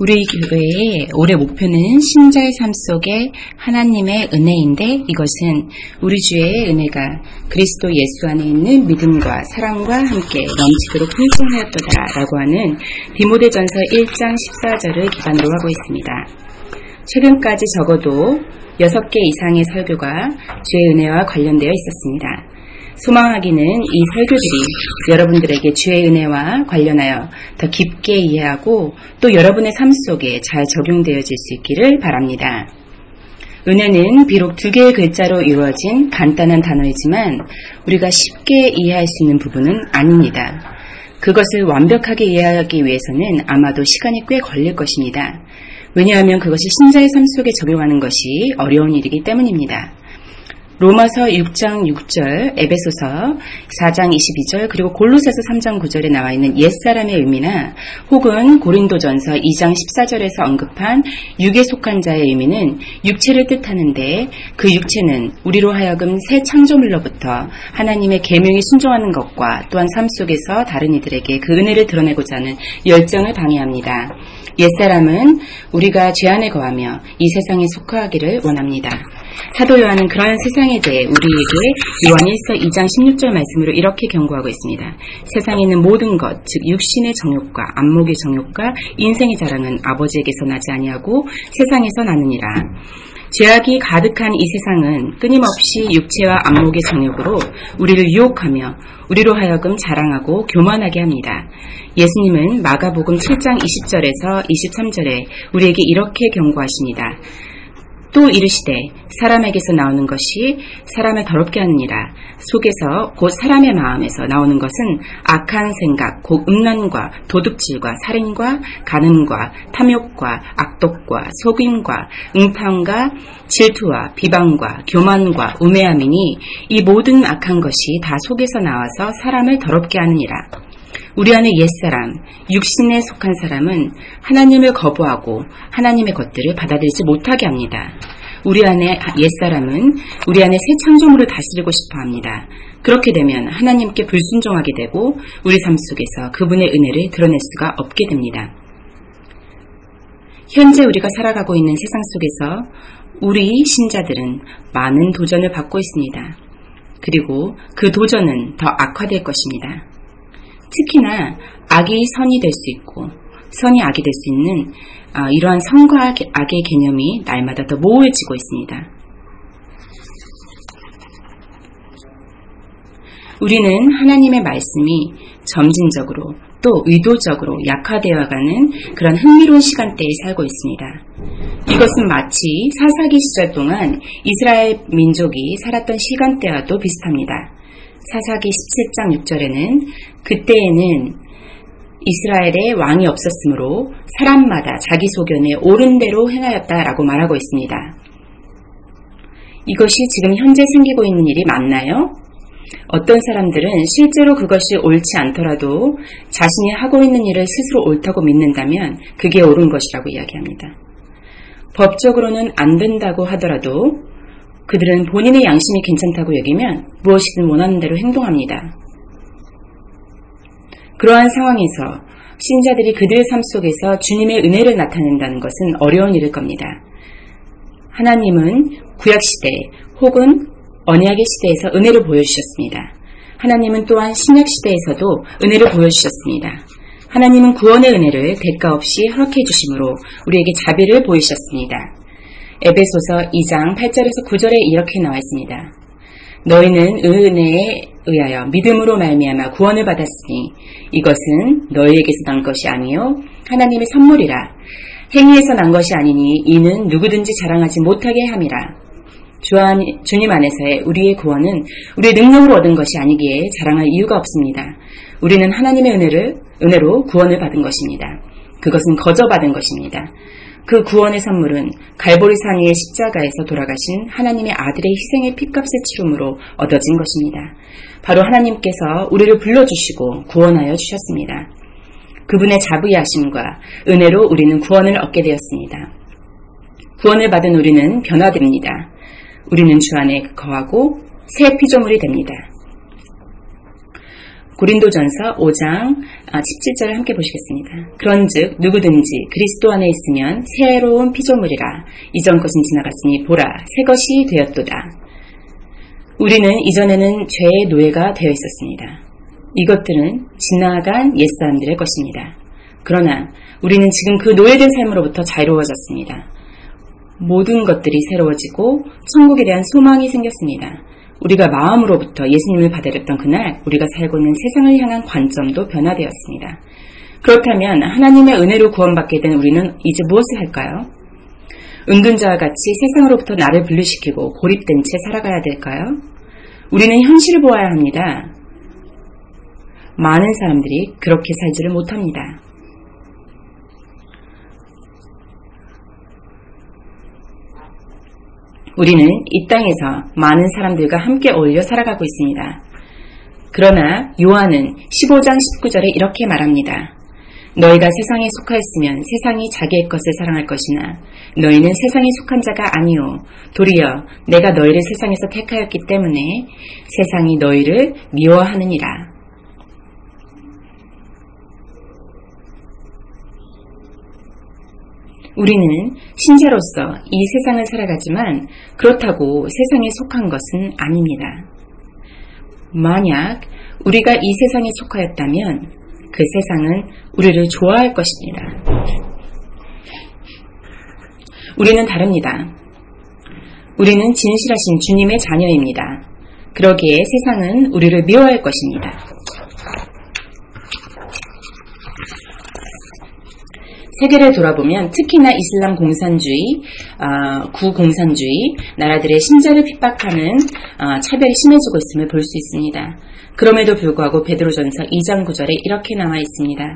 우리 교회의 올해 목표는 신자의 삶 속에 하나님의 은혜인데, 이것은 우리 주의 은혜가 그리스도 예수 안에 있는 믿음과 사랑과 함께 넘치도록 풍성하였도다라고 하는 디모데전서 1장 14절을 기반으로 하고 있습니다. 최근까지 적어도 6개 이상의 설교가 주의 은혜와 관련되어 있었습니다. 소망하기는 이 설교들이 여러분들에게 주의 은혜와 관련하여 더 깊게 이해하고 또 여러분의 삶 속에 잘 적용되어질 수 있기를 바랍니다. 은혜는 비록 2개의 글자로 이루어진 간단한 단어이지만 우리가 쉽게 이해할 수 있는 부분은 아닙니다. 그것을 완벽하게 이해하기 위해서는 아마도 시간이 꽤 걸릴 것입니다. 왜냐하면 그것이 신자의 삶 속에 적용하는 것이 어려운 일이기 때문입니다. 로마서 6장 6절, 에베소서 4장 22절, 그리고 골로새서 3장 9절에 나와 있는 옛사람의 의미나 혹은 고린도전서 2장 14절에서 언급한 육에 속한 자의 의미는 육체를 뜻하는데, 그 육체는 우리로 하여금 새 창조물로부터 하나님의 계명에 순종하는 것과 또한 삶 속에서 다른 이들에게 그 은혜를 드러내고자 하는 열정을 방해합니다. 옛사람은 우리가 죄 안에 거하며 이 세상에 속하기를 원합니다. 사도 요한은 그러한 세상에 대해 우리에게 요한 1서 2장 16절 말씀으로 이렇게 경고하고 있습니다. 세상에 있는 모든 것, 즉 육신의 정욕과 안목의 정욕과 인생의 자랑은 아버지에게서 나지 아니하고 세상에서 나느니라. 죄악이 가득한 이 세상은 끊임없이 육체와 안목의 정욕으로 우리를 유혹하며 우리로 하여금 자랑하고 교만하게 합니다. 예수님은 마가복음 7장 20절에서 23절에 우리에게 이렇게 경고하십니다. 또 이르시되 사람에게서 나오는 것이 사람을 더럽게 하느니라. 속에서 곧 사람의 마음에서 나오는 것은 악한 생각, 곧 음란과 도둑질과 살인과 간음과 탐욕과 악독과 속임과 응탐과 질투와 비방과 교만과 우매함이니 이 모든 악한 것이 다 속에서 나와서 사람을 더럽게 하느니라. 우리 안에 옛사람, 육신에 속한 사람은 하나님을 거부하고 하나님의 것들을 받아들이지 못하게 합니다. 우리 안에 옛사람은 우리 안에 새 창조물을 다스리고 싶어 합니다. 그렇게 되면 하나님께 불순종하게 되고 우리 삶 속에서 그분의 은혜를 드러낼 수가 없게 됩니다. 현재 우리가 살아가고 있는 세상 속에서 우리 신자들은 많은 도전을 받고 있습니다. 그리고 그 도전은 더 악화될 것입니다. 특히나 악이 선이 될 수 있고 선이 악이 될 수 있는 이러한 선과 악의 개념이 날마다 더 모호해지고 있습니다. 우리는 하나님의 말씀이 점진적으로 또 의도적으로 약화되어가는 그런 흥미로운 시간대에 살고 있습니다. 이것은 마치 사사기 시절 동안 이스라엘 민족이 살았던 시간대와도 비슷합니다. 사사기 17장 6절에는 그때에는 이스라엘에 왕이 없었으므로 사람마다 자기 소견에 옳은 대로 행하였다라고 말하고 있습니다. 이것이 지금 현재 생기고 있는 일이 맞나요? 어떤 사람들은 실제로 그것이 옳지 않더라도 자신이 하고 있는 일을 스스로 옳다고 믿는다면 그게 옳은 것이라고 이야기합니다. 법적으로는 안 된다고 하더라도 그들은 본인의 양심이 괜찮다고 여기면 무엇이든 원하는 대로 행동합니다. 그러한 상황에서 신자들이 그들의 삶 속에서 주님의 은혜를 나타낸다는 것은 어려운 일일 겁니다. 하나님은 구약시대 혹은 언약의 시대에서 은혜를 보여주셨습니다. 하나님은 또한 신약시대에서도 은혜를 보여주셨습니다. 하나님은 구원의 은혜를 대가 없이 허락해 주심으로 우리에게 자비를 보이셨습니다. 에베소서 2장 8절에서 9절에 이렇게 나와 있습니다. 너희는 은혜에 의하여 믿음으로 말미암아 구원을 받았으니 이것은 너희에게서 난 것이 아니요 하나님의 선물이라. 행위에서 난 것이 아니니 이는 누구든지 자랑하지 못하게 함이라. 주님 안에서의 우리의 구원은 우리의 능력으로 얻은 것이 아니기에 자랑할 이유가 없습니다. 우리는 하나님의 은혜로 구원을 받은 것입니다. 그것은 거저 받은 것입니다. 그 구원의 선물은 갈보리산 위의 십자가에서 돌아가신 하나님의 아들의 희생의 핏값을 치름으로 얻어진 것입니다. 바로 하나님께서 우리를 불러주시고 구원하여 주셨습니다. 그분의 자비하심과 은혜로 우리는 구원을 얻게 되었습니다. 구원을 받은 우리는 변화됩니다. 우리는 주 안에 거하고 새 피조물이 됩니다. 고린도전서 5장 17절을 함께 보시겠습니다. 그런즉 누구든지 그리스도 안에 있으면 새로운 피조물이라. 이전 것은 지나갔으니 보라 새 것이 되었도다. 우리는 이전에는 죄의 노예가 되어 있었습니다. 이것들은 지나간 옛사람들의 것입니다. 그러나 우리는 지금 그 노예된 삶으로부터 자유로워졌습니다. 모든 것들이 새로워지고 천국에 대한 소망이 생겼습니다. 우리가 마음으로부터 예수님을 받아들였던 그날 우리가 살고 있는 세상을 향한 관점도 변화되었습니다. 그렇다면 하나님의 은혜로 구원받게 된 우리는 이제 무엇을 할까요? 은둔자와 같이 세상으로부터 나를 분리시키고 고립된 채 살아가야 될까요? 우리는 현실을 보아야 합니다. 많은 사람들이 그렇게 살지를 못합니다. 우리는 이 땅에서 많은 사람들과 함께 어울려 살아가고 있습니다. 그러나 요한은 15장 19절에 이렇게 말합니다. 너희가 세상에 속하였으면 세상이 자기의 것을 사랑할 것이나 너희는 세상에 속한 자가 아니오. 도리어 내가 너희를 세상에서 택하였기 때문에 세상이 너희를 미워하느니라. 우리는 신자로서 이 세상을 살아가지만 그렇다고 세상에 속한 것은 아닙니다. 만약 우리가 이 세상에 속하였다면 그 세상은 우리를 좋아할 것입니다. 우리는 다릅니다. 우리는 진실하신 주님의 자녀입니다. 그러기에 세상은 우리를 미워할 것입니다. 세계를 돌아보면 특히나 이슬람 공산주의, 구공산주의 나라들의 신자를 핍박하는 차별이 심해지고 있음을 볼 수 있습니다. 그럼에도 불구하고 베드로전서 2장 9절에 이렇게 나와 있습니다.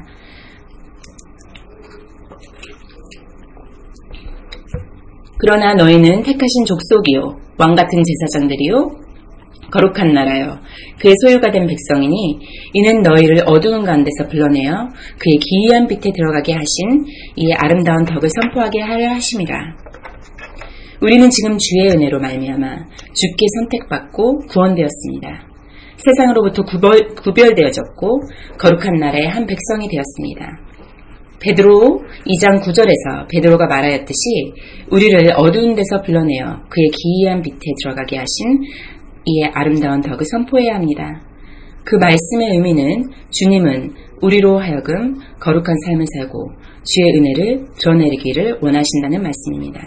그러나 너희는 택하신 족속이요 왕같은 제사장들이요 거룩한 나라요 그의 소유가 된 백성이니 이는 너희를 어두운 가운데서 불러내어 그의 기이한 빛에 들어가게 하신 이의 아름다운 덕을 선포하게 하려 하심이라. 우리는 지금 주의 은혜로 말미암아 주께 선택받고 구원되었습니다. 세상으로부터 구별되어졌고 거룩한 나라의 한 백성이 되었습니다. 베드로 2장 9절에서 베드로가 말하였듯이 우리를 어두운 데서 불러내어 그의 기이한 빛에 들어가게 하신 이의 아름다운 덕을 선포해야 합니다. 그 말씀의 의미는 주님은 우리로 하여금 거룩한 삶을 살고 주의 은혜를 드러내기를 원하신다는 말씀입니다.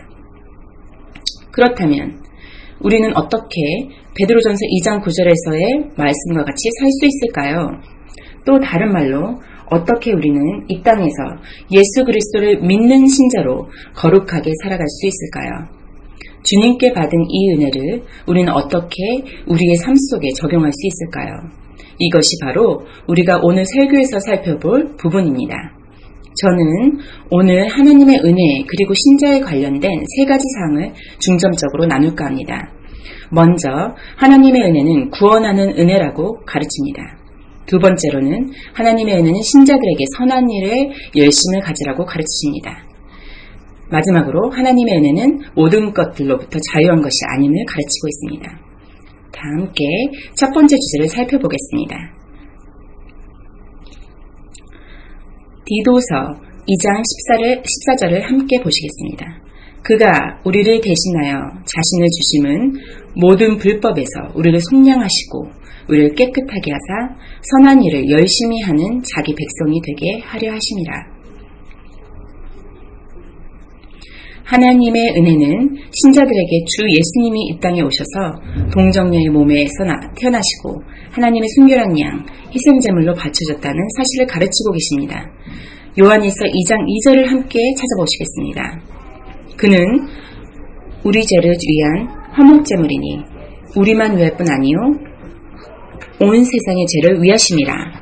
그렇다면 우리는 어떻게 베드로전서 2장 9절에서의 말씀과 같이 살 수 있을까요? 또 다른 말로 어떻게 우리는 이 땅에서 예수 그리스도를 믿는 신자로 거룩하게 살아갈 수 있을까요? 주님께 받은 이 은혜를 우리는 어떻게 우리의 삶 속에 적용할 수 있을까요? 이것이 바로 우리가 오늘 설교에서 살펴볼 부분입니다. 저는 오늘 하나님의 은혜 그리고 신자에 관련된 세 가지 사항을 중점적으로 나눌까 합니다. 먼저 하나님의 은혜는 구원하는 은혜라고 가르칩니다. 두 번째로는 하나님의 은혜는 신자들에게 선한 일에 열심을 가지라고 가르치십니다. 마지막으로 하나님의 은혜는 모든 것들로부터 자유한 것이 아님을 가르치고 있습니다. 다 함께 첫 번째 주제를 살펴보겠습니다. 디도서 2장 14절을 함께 보시겠습니다. 그가 우리를 대신하여 자신을 주심은 모든 불법에서 우리를 속량하시고 우리를 깨끗하게 하사 선한 일을 열심히 하는 자기 백성이 되게 하려 하심이라. 하나님의 은혜는 신자들에게 주 예수님이 이 땅에 오셔서 동정녀의 몸에서 태어나시고 하나님의 순결한 양 희생제물로 바쳐졌다는 사실을 가르치고 계십니다. 요한일서 2장 2절을 함께 찾아보시겠습니다. 그는 우리 죄를 위한 화목제물이니 우리만 위할 뿐 아니요 온 세상의 죄를 위하심이라.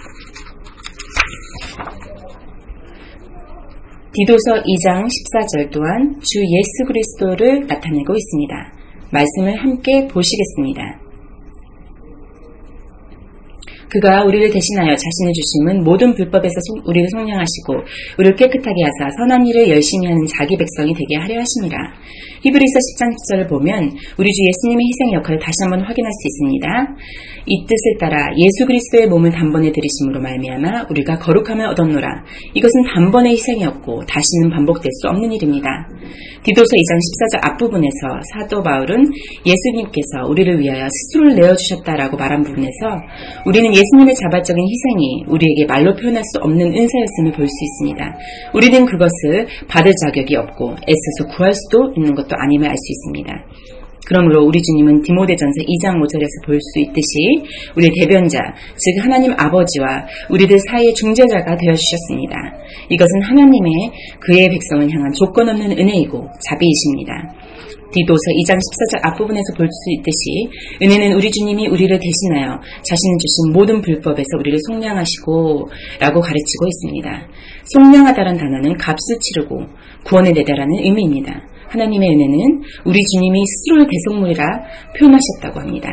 디도서 2장 14절 또한 주 예수 그리스도를 나타내고 있습니다. 말씀을 함께 보시겠습니다. 그가 우리를 대신하여 자신을 주심은 모든 불법에서 우리를 속량하시고 우리를 깨끗하게 하사 선한 일을 열심히 하는 자기 백성이 되게 하려 하심이라. 히브리서 10장 10절을 보면 우리 주 예수님의 희생 역할을 다시 한번 확인할 수 있습니다. 이 뜻을 따라 예수 그리스도의 몸을 단번에 들이심으로 말미암아 우리가 거룩함을 얻었노라. 이것은 단번의 희생이었고 다시는 반복될 수 없는 일입니다. 디도서 2장 14절 앞부분에서 사도 바울은 예수님께서 우리를 위하여 스스로를 내어주셨다라고 말한 부분에서 우리는 예수님의 자발적인 희생이 우리에게 말로 표현할 수 없는 은사였음을 볼 수 있습니다. 우리는 그것을 받을 자격이 없고 애써서 구할 수도 있는 것도 아님을 알 수 있습니다. 그러므로 우리 주님은 디모데전서 2장 5절에서 볼 수 있듯이 우리의 대변자, 즉 하나님 아버지와 우리들 사이의 중재자가 되어주셨습니다. 이것은 하나님의 그의 백성을 향한 조건 없는 은혜이고 자비이십니다. 디도서 2장 14절 앞부분에서 볼 수 있듯이 은혜는 우리 주님이 우리를 대신하여 자신을 주신 모든 불법에서 우리를 속량하시고 라고 가르치고 있습니다. 속량하다란 단어는 값을 치르고 구원을 내다라는 의미입니다. 하나님의 은혜는 우리 주님이 스스로의 대속물이라 표현하셨다고 합니다.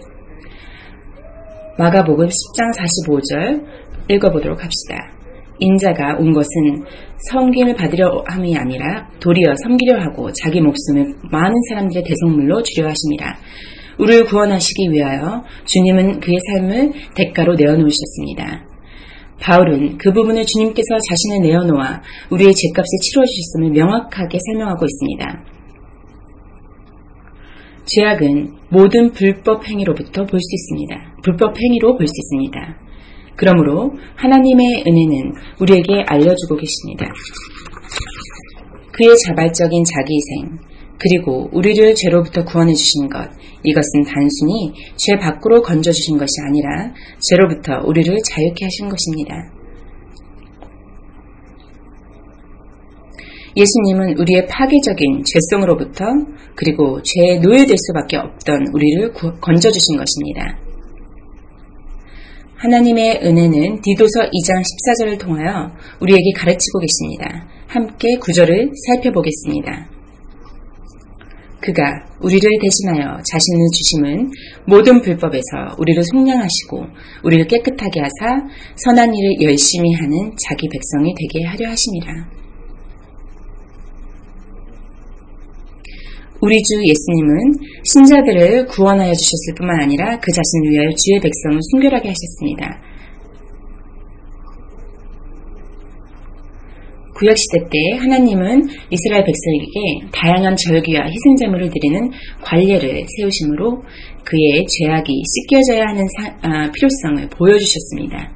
마가복음 10장 45절 읽어보도록 합시다. 인자가 온 것은 섬김을 받으려 함이 아니라 도리어 섬기려 하고 자기 목숨을 많은 사람들의 대속물로 주려 하심이라. 우리를 구원하시기 위하여 주님은 그의 삶을 대가로 내어놓으셨습니다. 바울은 그 부분을 주님께서 자신을 내어놓아 우리의 죄값을 치러주셨음을 명확하게 설명하고 있습니다. 죄악은 모든 불법 행위로부터 볼 수 있습니다. 불법 행위로 볼 수 있습니다. 그러므로 하나님의 은혜는 우리에게 알려주고 계십니다. 그의 자발적인 자기희생, 그리고 우리를 죄로부터 구원해 주신 것, 이것은 단순히 죄 밖으로 건져주신 것이 아니라 죄로부터 우리를 자유케 하신 것입니다. 예수님은 우리의 파괴적인 죄성으로부터 그리고 죄에 노예될 수밖에 없던 우리를 건져주신 것입니다. 하나님의 은혜는 디도서 2장 14절을 통하여 우리에게 가르치고 계십니다. 함께 구절을 살펴보겠습니다. 그가 우리를 대신하여 자신을 주심은 모든 불법에서 우리를 속량하시고 우리를 깨끗하게 하사 선한 일을 열심히 하는 자기 백성이 되게 하려 하심이라. 우리 주 예수님은 신자들을 구원하여 주셨을 뿐만 아니라 그 자신을 위하여 주의 백성을 순결하게 하셨습니다. 구약시대 때 하나님은 이스라엘 백성에게 다양한 절기와 희생제물을 드리는 관례를 세우심으로 그의 죄악이 씻겨져야 하는 필요성을 보여주셨습니다.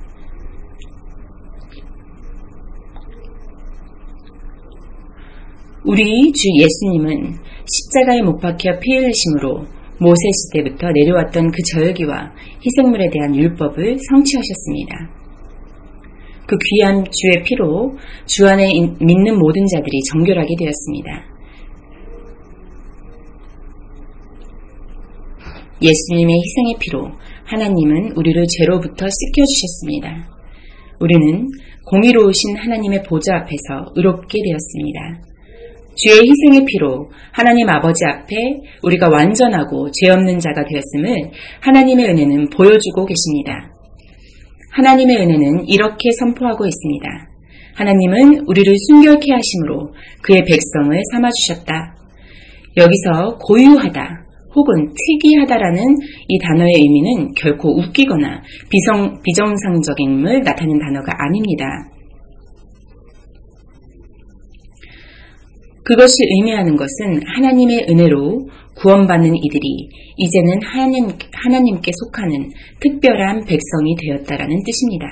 우리 주 예수님은 십자가에 못 박혀 피 흘리심으로 모세 시대부터 내려왔던 그 절기와 희생물에 대한 율법을 성취하셨습니다. 그 귀한 주의 피로 주 안에 믿는 모든 자들이 정결하게 되었습니다. 예수님의 희생의 피로 하나님은 우리를 죄로부터 씻겨주셨습니다. 우리는 공의로우신 하나님의 보좌 앞에서 의롭게 되었습니다. 주의 희생의 피로 하나님 아버지 앞에 우리가 완전하고 죄 없는 자가 되었음을 하나님의 은혜는 보여주고 계십니다. 하나님의 은혜는 이렇게 선포하고 있습니다. 하나님은 우리를 순결케 하심으로 그의 백성을 삼아주셨다. 여기서 고유하다 혹은 특이하다라는 이 단어의 의미는 결코 웃기거나 비정상적임을 나타내는 단어가 아닙니다. 그것이 의미하는 것은 하나님의 은혜로 구원받는 이들이 이제는 하나님께 속하는 특별한 백성이 되었다라는 뜻입니다.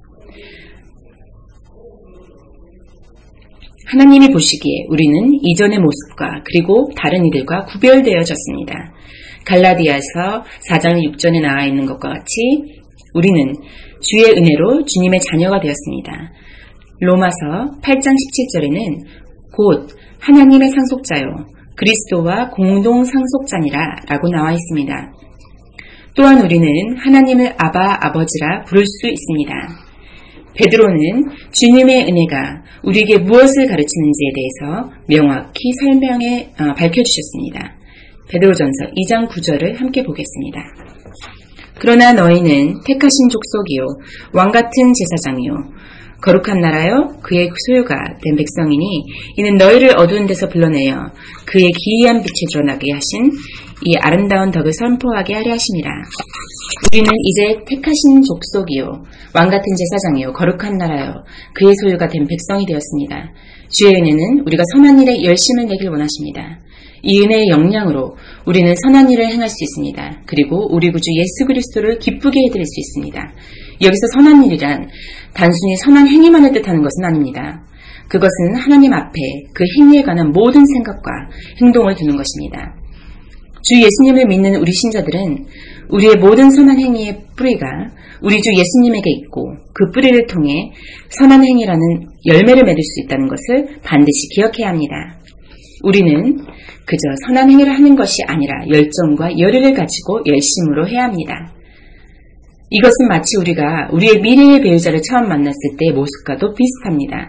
하나님이 보시기에 우리는 이전의 모습과 그리고 다른 이들과 구별되어졌습니다. 갈라디아서 4장 6절에 나와 있는 것과 같이 우리는 주의 은혜로 주님의 자녀가 되었습니다. 로마서 8장 17절에는 곧 하나님의 상속자요 그리스도와 공동 상속자니라 라고 나와 있습니다. 또한 우리는 하나님을 아버지라 부를 수 있습니다. 베드로는 주님의 은혜가 우리에게 무엇을 가르치는지에 대해서 명확히 밝혀주셨습니다. 베드로전서 2장 9절을 함께 보겠습니다. 그러나 너희는 택하신 족속이요 왕같은 제사장이요 거룩한 나라요 그의 소유가 된 백성이니 이는 너희를 어두운 데서 불러내어 그의 기이한 빛에 드러나게 하신 이 아름다운 덕을 선포하게 하려 하심이라. 우리는 이제 택하신 족속이요 왕같은 제사장이요 거룩한 나라요 그의 소유가 된 백성이 되었습니다. 주의 은혜는 우리가 선한 일에 열심을 내길 원하십니다. 이 은혜의 역량으로 우리는 선한 일을 행할 수 있습니다. 그리고 우리 구주 예수 그리스도를 기쁘게 해드릴 수 있습니다. 여기서 선한 일이란 단순히 선한 행위만을 뜻하는 것은 아닙니다. 그것은 하나님 앞에 그 행위에 관한 모든 생각과 행동을 두는 것입니다. 주 예수님을 믿는 우리 신자들은 우리의 모든 선한 행위의 뿌리가 우리 주 예수님에게 있고 그 뿌리를 통해 선한 행위라는 열매를 맺을 수 있다는 것을 반드시 기억해야 합니다. 우리는 그저 선한 행위를 하는 것이 아니라 열정과 열의를 가지고 열심으로 해야 합니다. 이것은 마치 우리가 우리의 미래의 배우자를 처음 만났을 때의 모습과도 비슷합니다.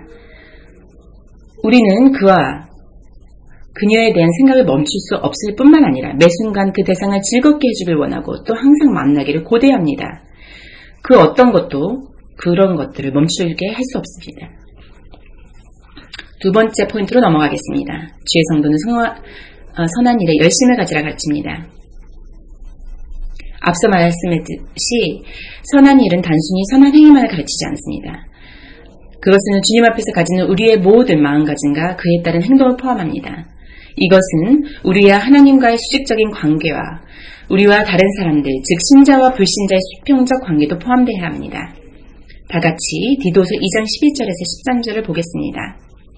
우리는 그와 그녀에 대한 생각을 멈출 수 없을 뿐만 아니라 매 순간 그 대상을 즐겁게 해주길 원하고 또 항상 만나기를 고대합니다. 그 어떤 것도 그런 것들을 멈추게 할 수 없습니다. 두 번째 포인트로 넘어가겠습니다. 주의 성도는 선한 일에 열심을 가지라 가르칩니다. 앞서 말씀했듯이 선한 일은 단순히 선한 행위만을 가르치지 않습니다. 그것은 주님 앞에서 가지는 우리의 모든 마음가짐과 그에 따른 행동을 포함합니다. 이것은 우리와 하나님과의 수직적인 관계와 우리와 다른 사람들, 즉 신자와 불신자의 수평적 관계도 포함되어야 합니다. 다 같이 디도서 2장 11절에서 13절을 보겠습니다.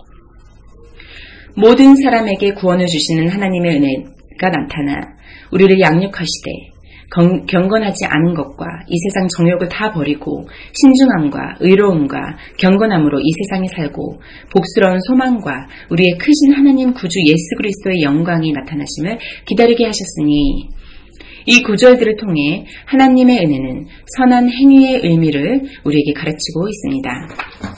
모든 사람에게 구원을 주시는 하나님의 은혜가 나타나 우리를 양육하시되 경건하지 않은 것과 이 세상 정욕을 다 버리고 신중함과 의로움과 경건함으로 이 세상에 살고 복스러운 소망과 우리의 크신 하나님 구주 예수 그리스도의 영광이 나타나심을 기다리게 하셨으니 이 구절들을 통해 하나님의 은혜는 선한 행위의 의미를 우리에게 가르치고 있습니다.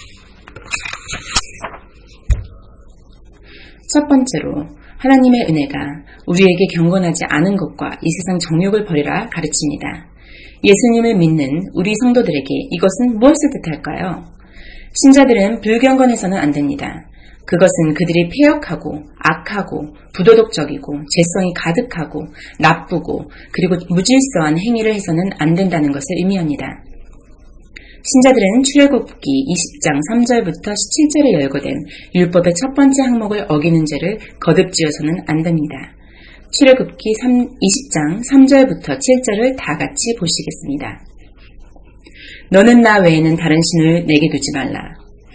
첫 번째로 하나님의 은혜가 우리에게 경건하지 않은 것과 이 세상 정욕을 버리라 가르칩니다. 예수님을 믿는 우리 성도들에게 이것은 무엇을 뜻할까요? 신자들은 불경건해서는 안 됩니다. 그것은 그들이 패역하고 악하고 부도덕적이고 죄성이 가득하고 나쁘고 그리고 무질서한 행위를 해서는 안 된다는 것을 의미합니다. 신자들은 출애굽기 20장 3절부터 17절에 열거된 율법의 첫 번째 항목을 어기는 죄를 거듭지어서는 안 됩니다. 출애굽기 20장 3절부터 7절을 다 같이 보시겠습니다. 너는 나 외에는 다른 신을 내게 두지 말라.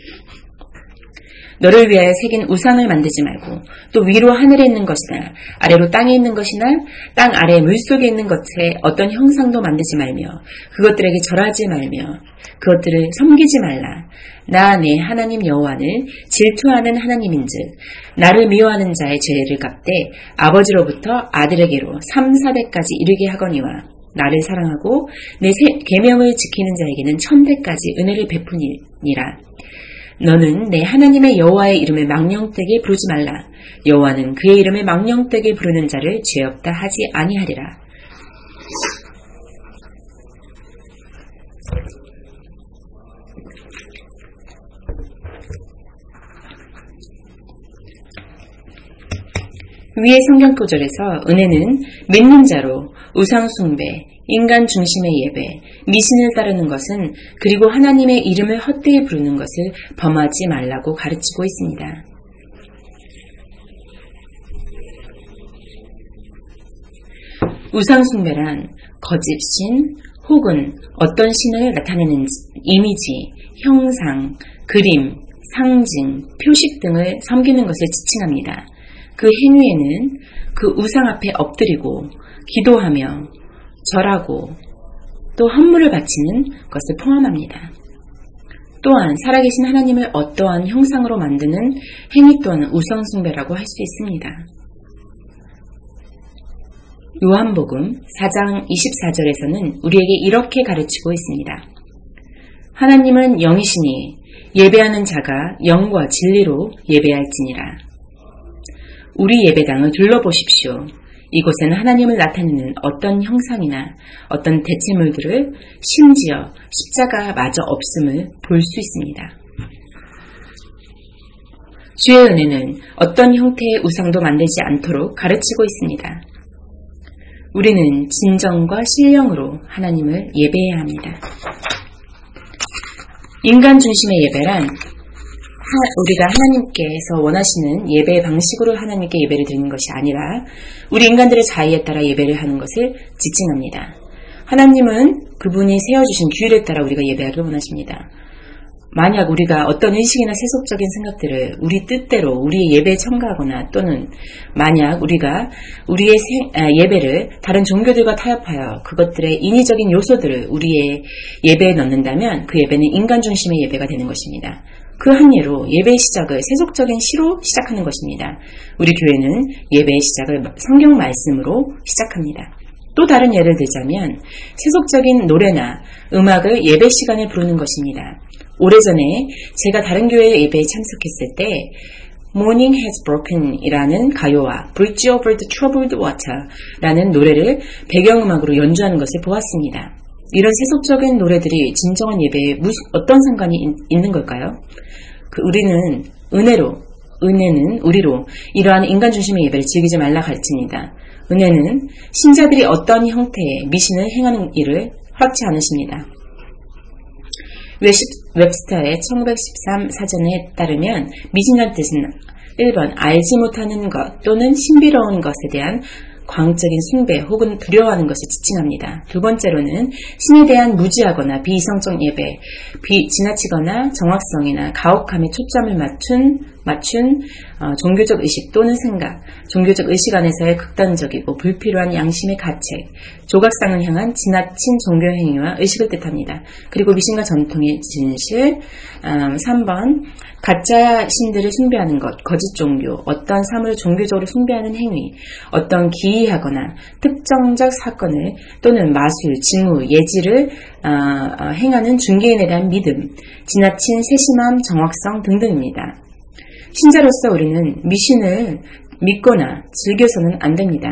너를 위하여 새긴 우상을 만들지 말고 또 위로 하늘에 있는 것이나 아래로 땅에 있는 것이나 땅 아래 물속에 있는 것에 어떤 형상도 만들지 말며 그것들에게 절하지 말며 그것들을 섬기지 말라. 나 내 하나님 여호와를 질투하는 하나님인즉 나를 미워하는 자의 죄를 갚되 아버지로부터 아들에게로 3, 4대까지 이르게 하거니와 나를 사랑하고 내 계명을 지키는 자에게는 1000대까지 은혜를 베푸니라. 너는 내 하나님의 여호와의 이름을 망령되게 부르지 말라. 여호와는 그의 이름을 망령되게 부르는 자를 죄 없다 하지 아니하리라. 위의 성경 구절에서 은혜는 믿는 자로 우상 숭배, 인간 중심의 예배, 미신을 따르는 것은 그리고 하나님의 이름을 헛되이 부르는 것을 범하지 말라고 가르치고 있습니다. 우상 숭배란 거짓신 혹은 어떤 신을 나타내는 이미지, 형상, 그림, 상징, 표식 등을 섬기는 것을 지칭합니다. 그 행위에는 그 우상 앞에 엎드리고 기도하며 절하고 또 헌물을 바치는 것을 포함합니다. 또한 살아계신 하나님을 어떠한 형상으로 만드는 행위 또한 우상 숭배라고 할 수 있습니다. 요한복음 4장 24절에서는 우리에게 이렇게 가르치고 있습니다. 하나님은 영이시니 예배하는 자가 영과 진리로 예배할지니라. 우리 예배당을 둘러보십시오. 이곳은 하나님을 나타내는 어떤 형상이나 어떤 대체물들을 심지어 십자가마저 없음을 볼 수 있습니다. 주의 은혜는 어떤 형태의 우상도 만들지 않도록 가르치고 있습니다. 우리는 진정과 신령으로 하나님을 예배해야 합니다. 인간 중심의 예배란 우리가 하나님께서 원하시는 예배의 방식으로 하나님께 예배를 드리는 것이 아니라 우리 인간들의 자의에 따라 예배를 하는 것을 지칭합니다. 하나님은 그분이 세워주신 규율에 따라 우리가 예배하기를 원하십니다. 만약 우리가 어떤 의식이나 세속적인 생각들을 우리 뜻대로 우리의 예배에 첨가하거나 또는 만약 우리가 우리의 예배를 다른 종교들과 타협하여 그것들의 인위적인 요소들을 우리의 예배에 넣는다면 그 예배는 인간 중심의 예배가 되는 것입니다. 그 한 예로 예배의 시작을 세속적인 시로 시작하는 것입니다. 우리 교회는 예배의 시작을 성경 말씀으로 시작합니다. 또 다른 예를 들자면 세속적인 노래나 음악을 예배 시간에 부르는 것입니다. 오래전에 제가 다른 교회 예배에 참석했을 때 Morning Has Broken 이라는 가요와 Bridge Over the Troubled Water 라는 노래를 배경음악으로 연주하는 것을 보았습니다. 이런 세속적인 노래들이 진정한 예배에 어떤 상관이 있는 걸까요? 우리는 은혜는 우리로 이러한 인간 중심의 예배를 즐기지 말라 가르칩니다. 은혜는 신자들이 어떤 형태의 미신을 행하는 일을 허락지 않으십니다. 웹스터의 1913 사전에 따르면 미신이라는 뜻은 1번 알지 못하는 것 또는 신비로운 것에 대한 광적인 숭배 혹은 두려워하는 것을 지칭합니다. 두 번째로는 신에 대한 무지하거나 비이성적 예배, 지나치거나 정확성이나 가혹함에 초점을 맞춘 종교적 의식 또는 생각, 종교적 의식 안에서의 극단적이고 불필요한 양심의 가책, 조각상을 향한 지나친 종교 행위와 의식을 뜻합니다. 그리고 미신과 전통의 진실, 3번 가짜 신들을 숭배하는 것, 거짓 종교, 어떤 사물을 종교적으로 숭배하는 행위, 어떤 기이하거나 특정적 사건을 또는 마술, 징후, 예지를 행하는 중개인에 대한 믿음, 지나친 세심함, 정확성 등등입니다. 신자로서 우리는 미신을 믿거나 즐겨서는 안 됩니다.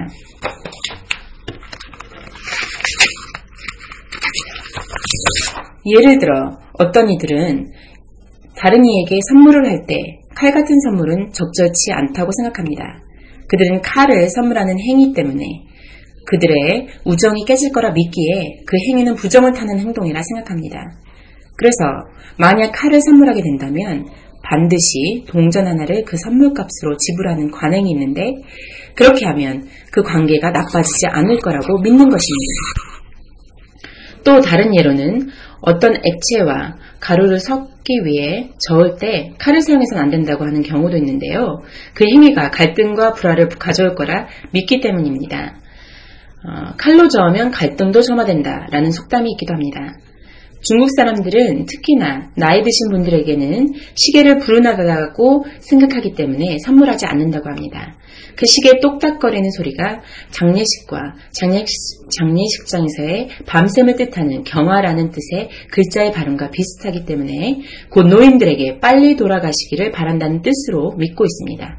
예를 들어 어떤 이들은 다른 이에게 선물을 할 때 칼 같은 선물은 적절치 않다고 생각합니다. 그들은 칼을 선물하는 행위 때문에 그들의 우정이 깨질 거라 믿기에 그 행위는 부정을 타는 행동이라 생각합니다. 그래서 만약 칼을 선물하게 된다면 반드시 동전 하나를 그 선물값으로 지불하는 관행이 있는데 그렇게 하면 그 관계가 나빠지지 않을 거라고 믿는 것입니다. 또 다른 예로는 어떤 액체와 가루를 섞기 위해 저을 때 칼을 사용해서는 안 된다고 하는 경우도 있는데요. 그 행위가 갈등과 불화를 가져올 거라 믿기 때문입니다. 칼로 저으면 갈등도 점화된다라는 속담이 있기도 합니다. 중국 사람들은 특히나 나이 드신 분들에게는 시계를 불운하다고 생각하기 때문에 선물하지 않는다고 합니다. 그 시계의 똑딱거리는 소리가 장례식과 장례식장에서의 밤샘을 뜻하는 경화라는 뜻의 글자의 발음과 비슷하기 때문에 곧 노인들에게 빨리 돌아가시기를 바란다는 뜻으로 믿고 있습니다.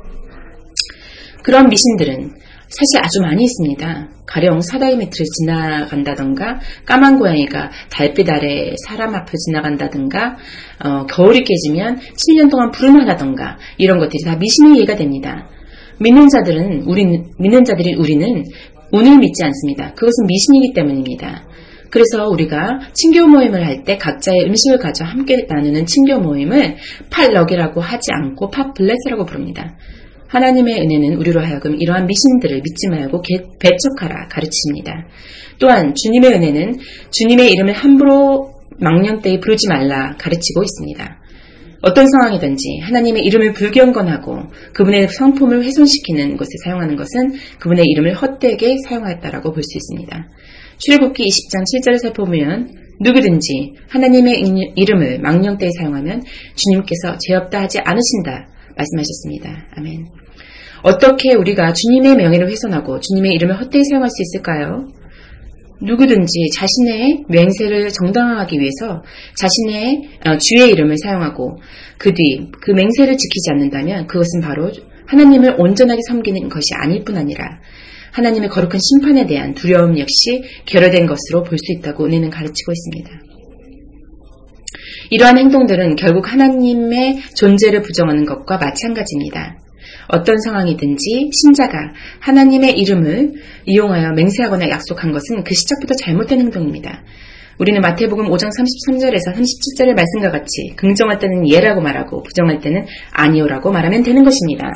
그런 미신들은 사실 아주 많이 있습니다. 가령 사다리 밑을 지나간다던가 까만 고양이가 달빛 아래 사람 앞을 지나간다던가 겨울이 깨지면 7년 동안 불운하다던가 이런 것들이 다 미신의 예가 됩니다. 믿는 자들이 우리는 운을 믿지 않습니다. 그것은 미신이기 때문입니다. 그래서 우리가 친교 모임을 할 때 각자의 음식을 가져 함께 나누는 친교 모임을 팥럭이라고 하지 않고 팥블레스라고 부릅니다. 하나님의 은혜는 우리로 하여금 이러한 미신들을 믿지 말고 배척하라 가르칩니다. 또한 주님의 은혜는 주님의 이름을 함부로 망령되이 부르지 말라 가르치고 있습니다. 어떤 상황이든지 하나님의 이름을 불경건하고 그분의 성품을 훼손시키는 것에 사용하는 것은 그분의 이름을 헛되게 사용하였다라고 볼 수 있습니다. 출애굽기 20장 7절을 살펴보면 누구든지 하나님의 이름을 망령되이 사용하면 주님께서 죄 없다 하지 않으신다 말씀하셨습니다. 아멘. 어떻게 우리가 주님의 명예를 훼손하고 주님의 이름을 헛되이 사용할 수 있을까요? 누구든지 자신의 맹세를 정당화하기 위해서 자신의 주의 이름을 사용하고 그 뒤 그 맹세를 지키지 않는다면 그것은 바로 하나님을 온전하게 섬기는 것이 아닐 뿐 아니라 하나님의 거룩한 심판에 대한 두려움 역시 결여된 것으로 볼 수 있다고 은혜는 가르치고 있습니다. 이러한 행동들은 결국 하나님의 존재를 부정하는 것과 마찬가지입니다. 어떤 상황이든지 신자가 하나님의 이름을 이용하여 맹세하거나 약속한 것은 그 시작부터 잘못된 행동입니다. 우리는 마태복음 5장 33절에서 37절의 말씀과 같이 긍정할 때는 예라고 말하고 부정할 때는 아니오라고 말하면 되는 것입니다.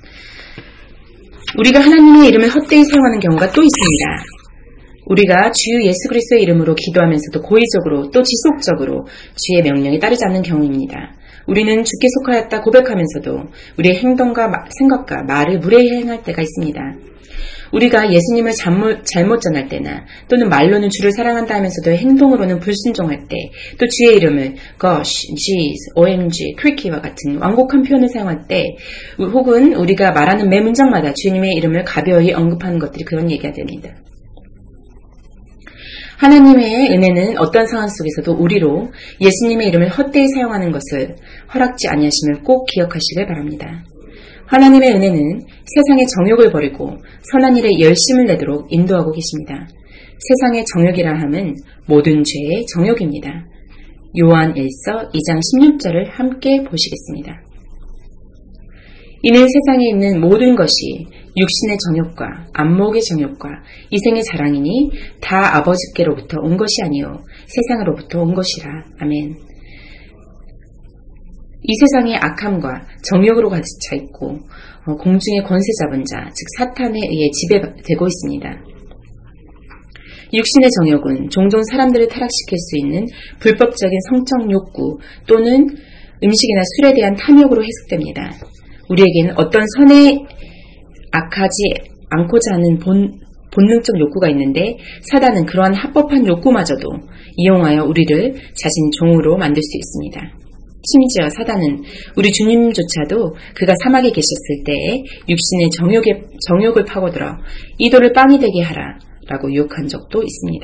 우리가 하나님의 이름을 헛되이 사용하는 경우가 또 있습니다. 우리가 주 예수 그리스도의 이름으로 기도하면서도 고의적으로 또 지속적으로 주의 명령에 따르지 않는 경우입니다. 우리는 주께 속하였다 고백하면서도 우리의 행동과 생각과 말을 무례히 행할 때가 있습니다. 우리가 예수님을 잘못 전할 때나 또는 말로는 주를 사랑한다 하면서도 행동으로는 불순종할 때, 또 주의 이름을 gosh, jeez, omg, creaky와 같은 완곡한 표현을 사용할 때, 혹은 우리가 말하는 매 문장마다 주님의 이름을 가벼이 언급하는 것들이 그런 얘기가 됩니다. 하나님의 은혜는 어떤 상황 속에서도 우리로 예수님의 이름을 헛되이 사용하는 것을 허락지 아니하심을 꼭 기억하시길 바랍니다. 하나님의 은혜는 세상의 정욕을 버리고 선한 일에 열심을 내도록 인도하고 계십니다. 세상의 정욕이라 함은 모든 죄의 정욕입니다. 요한 1서 2장 16절을 함께 보시겠습니다. 이는 세상에 있는 모든 것이 육신의 정욕과 안목의 정욕과 이생의 자랑이니 다 아버지께로부터 온 것이 아니요 세상으로부터 온 것이라. 아멘. 이 세상의 악함과 정욕으로 가득 차 있고 공중의 권세 잡은 자, 즉 사탄에 의해 지배되고 있습니다. 육신의 정욕은 종종 사람들을 타락시킬 수 있는 불법적인 성적 욕구 또는 음식이나 술에 대한 탐욕으로 해석됩니다. 우리에게는 어떤 선에 악하지 않고자 하는 본능적 욕구가 있는데 사단은 그러한 합법한 욕구마저도 이용하여 우리를 자신 종으로 만들 수 있습니다. 심지어 사단은 우리 주님조차도 그가 사막에 계셨을 때에 육신의 정욕을 파고들어 이도를 빵이 되게 하라 라고 유혹한 적도 있습니다.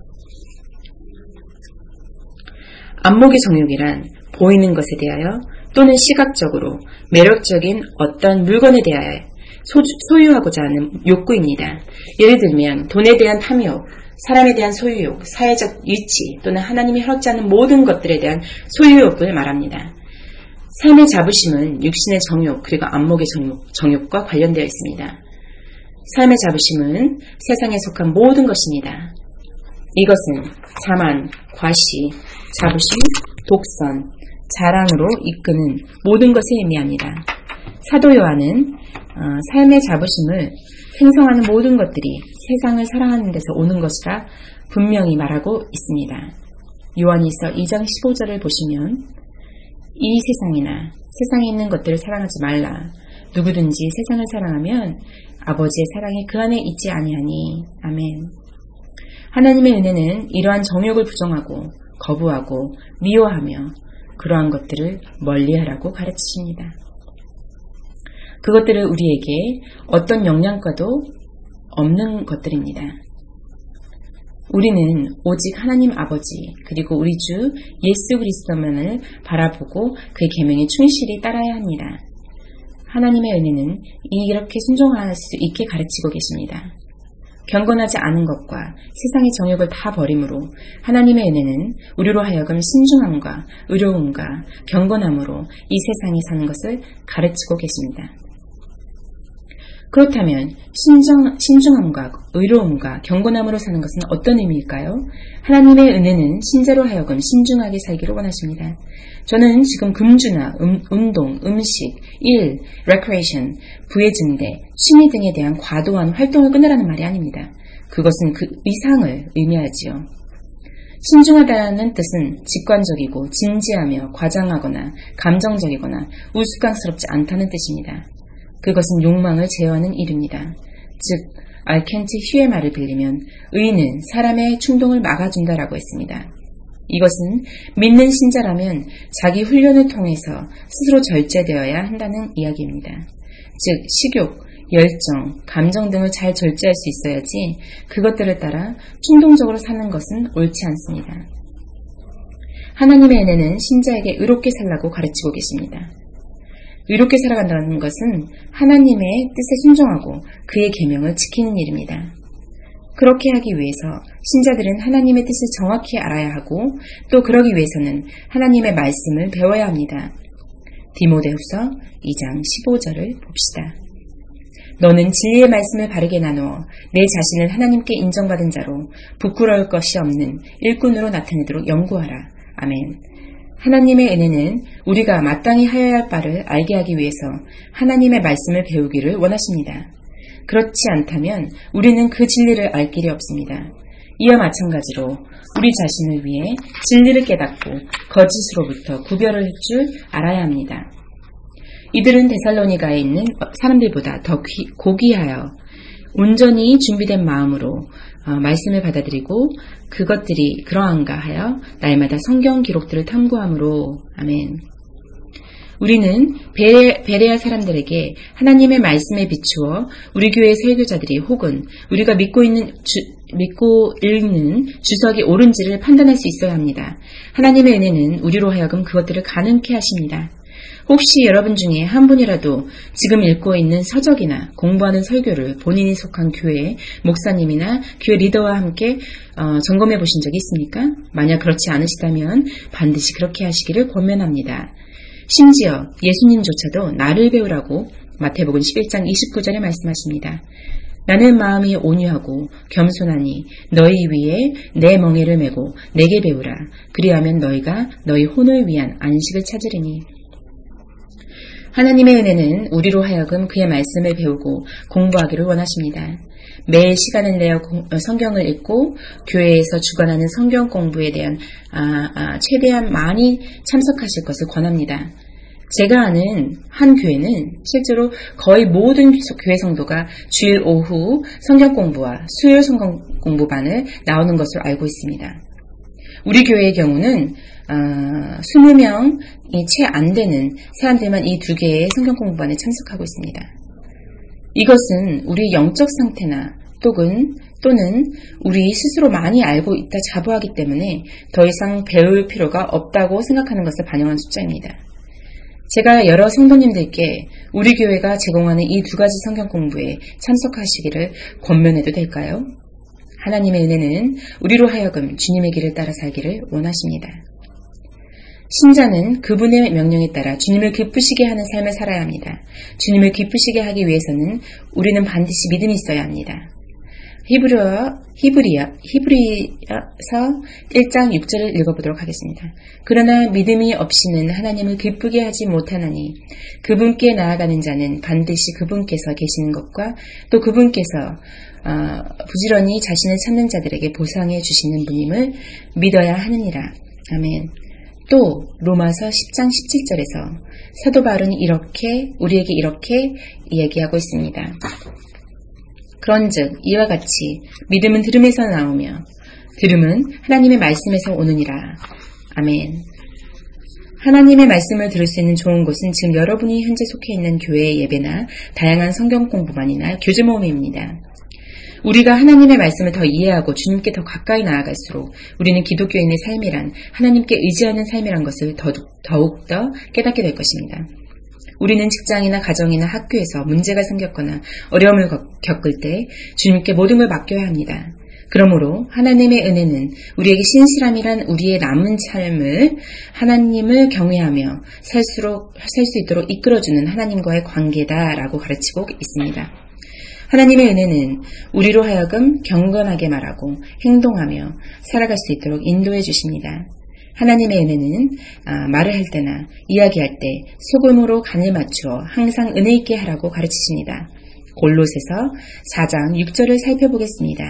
안목의 정욕이란 보이는 것에 대하여 또는 시각적으로 매력적인 어떤 물건에 대하여 소유하고자 하는 욕구입니다. 예를 들면 돈에 대한 탐욕, 사람에 대한 소유욕, 사회적 위치 또는 하나님이 허락지 않은 모든 것들에 대한 소유욕을 말합니다. 삶의 자부심은 육신의 정욕 그리고 안목의 정욕과 관련되어 있습니다. 삶의 자부심은 세상에 속한 모든 것입니다. 이것은 자만, 과시, 자부심, 독선, 자랑으로 이끄는 모든 것을 의미합니다. 사도 요한은 삶의 자부심을 생성하는 모든 것들이 세상을 사랑하는 데서 오는 것이라 분명히 말하고 있습니다. 요한일서 2장 15절을 보시면 이 세상이나 세상에 있는 것들을 사랑하지 말라. 누구든지 세상을 사랑하면 아버지의 사랑이 그 안에 있지 아니하니. 아멘. 하나님의 은혜는 이러한 정욕을 부정하고 거부하고 미워하며 그러한 것들을 멀리하라고 가르치십니다. 그것들을 우리에게 어떤 영향과도 없는 것들입니다. 우리는 오직 하나님 아버지 그리고 우리 주 예수 그리스도만을 바라보고 그의 계명에 충실히 따라야 합니다. 하나님의 은혜는 이렇게 순종할 수 있게 가르치고 계십니다. 경건하지 않은 것과 세상의 정욕을 다 버림으로 하나님의 은혜는 우리로 하여금 신중함과 의로움과 경건함으로 이 세상에 사는 것을 가르치고 계십니다. 그렇다면 신중함과 의로움과 경건함으로 사는 것은 어떤 의미일까요? 하나님의 은혜는 신자로 하여금 신중하게 살기를 원하십니다. 저는 지금 금주나 운동, 음식, 일, recreation, 부의 증대, 취미 등에 대한 과도한 활동을 끊으라는 말이 아닙니다. 그것은 그 이상을 의미하지요. 신중하다는 뜻은 직관적이고 진지하며 과장하거나 감정적이거나 우스꽝스럽지 않다는 뜻입니다. 그것은 욕망을 제어하는 일입니다. 즉, 알켄트 휴의 말을 빌리면 의는 사람의 충동을 막아준다라고 했습니다. 이것은 믿는 신자라면 자기 훈련을 통해서 스스로 절제되어야 한다는 이야기입니다. 즉, 식욕, 열정, 감정 등을 잘 절제할 수 있어야지 그것들을 따라 충동적으로 사는 것은 옳지 않습니다. 하나님의 은혜는 신자에게 의롭게 살라고 가르치고 계십니다. 의롭게 살아간다는 것은 하나님의 뜻에 순종하고 그의 계명을 지키는 일입니다. 그렇게 하기 위해서 신자들은 하나님의 뜻을 정확히 알아야 하고 또 그러기 위해서는 하나님의 말씀을 배워야 합니다. 디모데후서 2장 15절을 봅시다. 너는 진리의 말씀을 바르게 나누어 내 자신을 하나님께 인정받은 자로 부끄러울 것이 없는 일꾼으로 나타내도록 연구하라. 아멘. 하나님의 은혜는 우리가 마땅히 하여야 할 바를 알게 하기 위해서 하나님의 말씀을 배우기를 원하십니다. 그렇지 않다면 우리는 그 진리를 알 길이 없습니다. 이와 마찬가지로 우리 자신을 위해 진리를 깨닫고 거짓으로부터 구별을 할 줄 알아야 합니다. 이들은 데살로니가에 있는 사람들보다 더 고귀하여 온전히 준비된 마음으로 말씀을 받아들이고 그것들이 그러한가 하여 날마다 성경 기록들을 탐구함으로. 아멘. 우리는 베레아 사람들에게 하나님의 말씀에 비추어 우리 교회 설교자들이 혹은 우리가 믿고 읽는 주석이 옳은지를 판단할 수 있어야 합니다. 하나님의 은혜는 우리로 하여금 그것들을 가능케 하십니다. 혹시 여러분 중에 한 분이라도 지금 읽고 있는 서적이나 공부하는 설교를 본인이 속한 교회 목사님이나 교회 리더와 함께 점검해 보신 적이 있습니까? 만약 그렇지 않으시다면 반드시 그렇게 하시기를 권면합니다. 심지어 예수님조차도 나를 배우라고 마태복음 11장 29절에 말씀하십니다. 나는 마음이 온유하고 겸손하니 너희 위에 내 멍에를 메고 내게 배우라. 그리하면 너희가 너희 혼을 위한 안식을 찾으리니. 하나님의 은혜는 우리로 하여금 그의 말씀을 배우고 공부하기를 원하십니다. 매 시간을 내어 성경을 읽고 교회에서 주관하는 성경 공부에 대한 최대한 많이 참석하실 것을 권합니다. 제가 아는 한 교회는 실제로 거의 모든 교회 성도가 주일 오후 성경 공부와 수요일 성경 공부반을 나오는 것으로 알고 있습니다. 우리 교회의 경우는 20명이 채 안 되는 사람들만 이 두 개의 성경 공부반에 참석하고 있습니다. 이것은 우리 영적 상태나 또는 우리 스스로 많이 알고 있다 자부하기 때문에 더 이상 배울 필요가 없다고 생각하는 것을 반영한 숫자입니다. 제가 여러 성도님들께 우리 교회가 제공하는 이 두 가지 성경 공부에 참석하시기를 권면해도 될까요? 하나님의 은혜는 우리로 하여금 주님의 길을 따라 살기를 원하십니다. 신자는 그분의 명령에 따라 주님을 기쁘시게 하는 삶을 살아야 합니다. 주님을 기쁘시게 하기 위해서는 우리는 반드시 믿음이 있어야 합니다. 히브리서 1장 6절을 읽어보도록 하겠습니다. 그러나 믿음이 없이는 하나님을 기쁘게 하지 못하나니 그분께 나아가는 자는 반드시 그분께서 계시는 것과 또 그분께서 부지런히 자신을 찾는 자들에게 보상해 주시는 분임을 믿어야 하느니라. 아멘. 또 로마서 10장 17절에서 사도 바울은 우리에게 이렇게 이야기하고 있습니다. 그런즉 이와 같이 믿음은 들음에서 나오며 들음은 하나님의 말씀에서 오느니라. 아멘. 하나님의 말씀을 들을 수 있는 좋은 곳은 지금 여러분이 현재 속해 있는 교회의 예배나 다양한 성경 공부반이나 교제 모임입니다. 우리가 하나님의 말씀을 더 이해하고 주님께 더 가까이 나아갈수록 우리는 기독교인의 삶이란 하나님께 의지하는 삶이란 것을 더욱더 깨닫게 될 것입니다. 우리는 직장이나 가정이나 학교에서 문제가 생겼거나 어려움을 겪을 때 주님께 모든 걸 맡겨야 합니다. 그러므로 하나님의 은혜는 우리에게 신실함이란 우리의 남은 삶을 하나님을 경외하며 살 수 있도록 이끌어주는 하나님과의 관계다라고 가르치고 있습니다. 하나님의 은혜는 우리로 하여금 경건하게 말하고 행동하며 살아갈 수 있도록 인도해 주십니다. 하나님의 은혜는 말을 할 때나 이야기할 때 소금으로 간을 맞추어 항상 은혜 있게 하라고 가르치십니다. 골로새서 4장 6절을 살펴보겠습니다.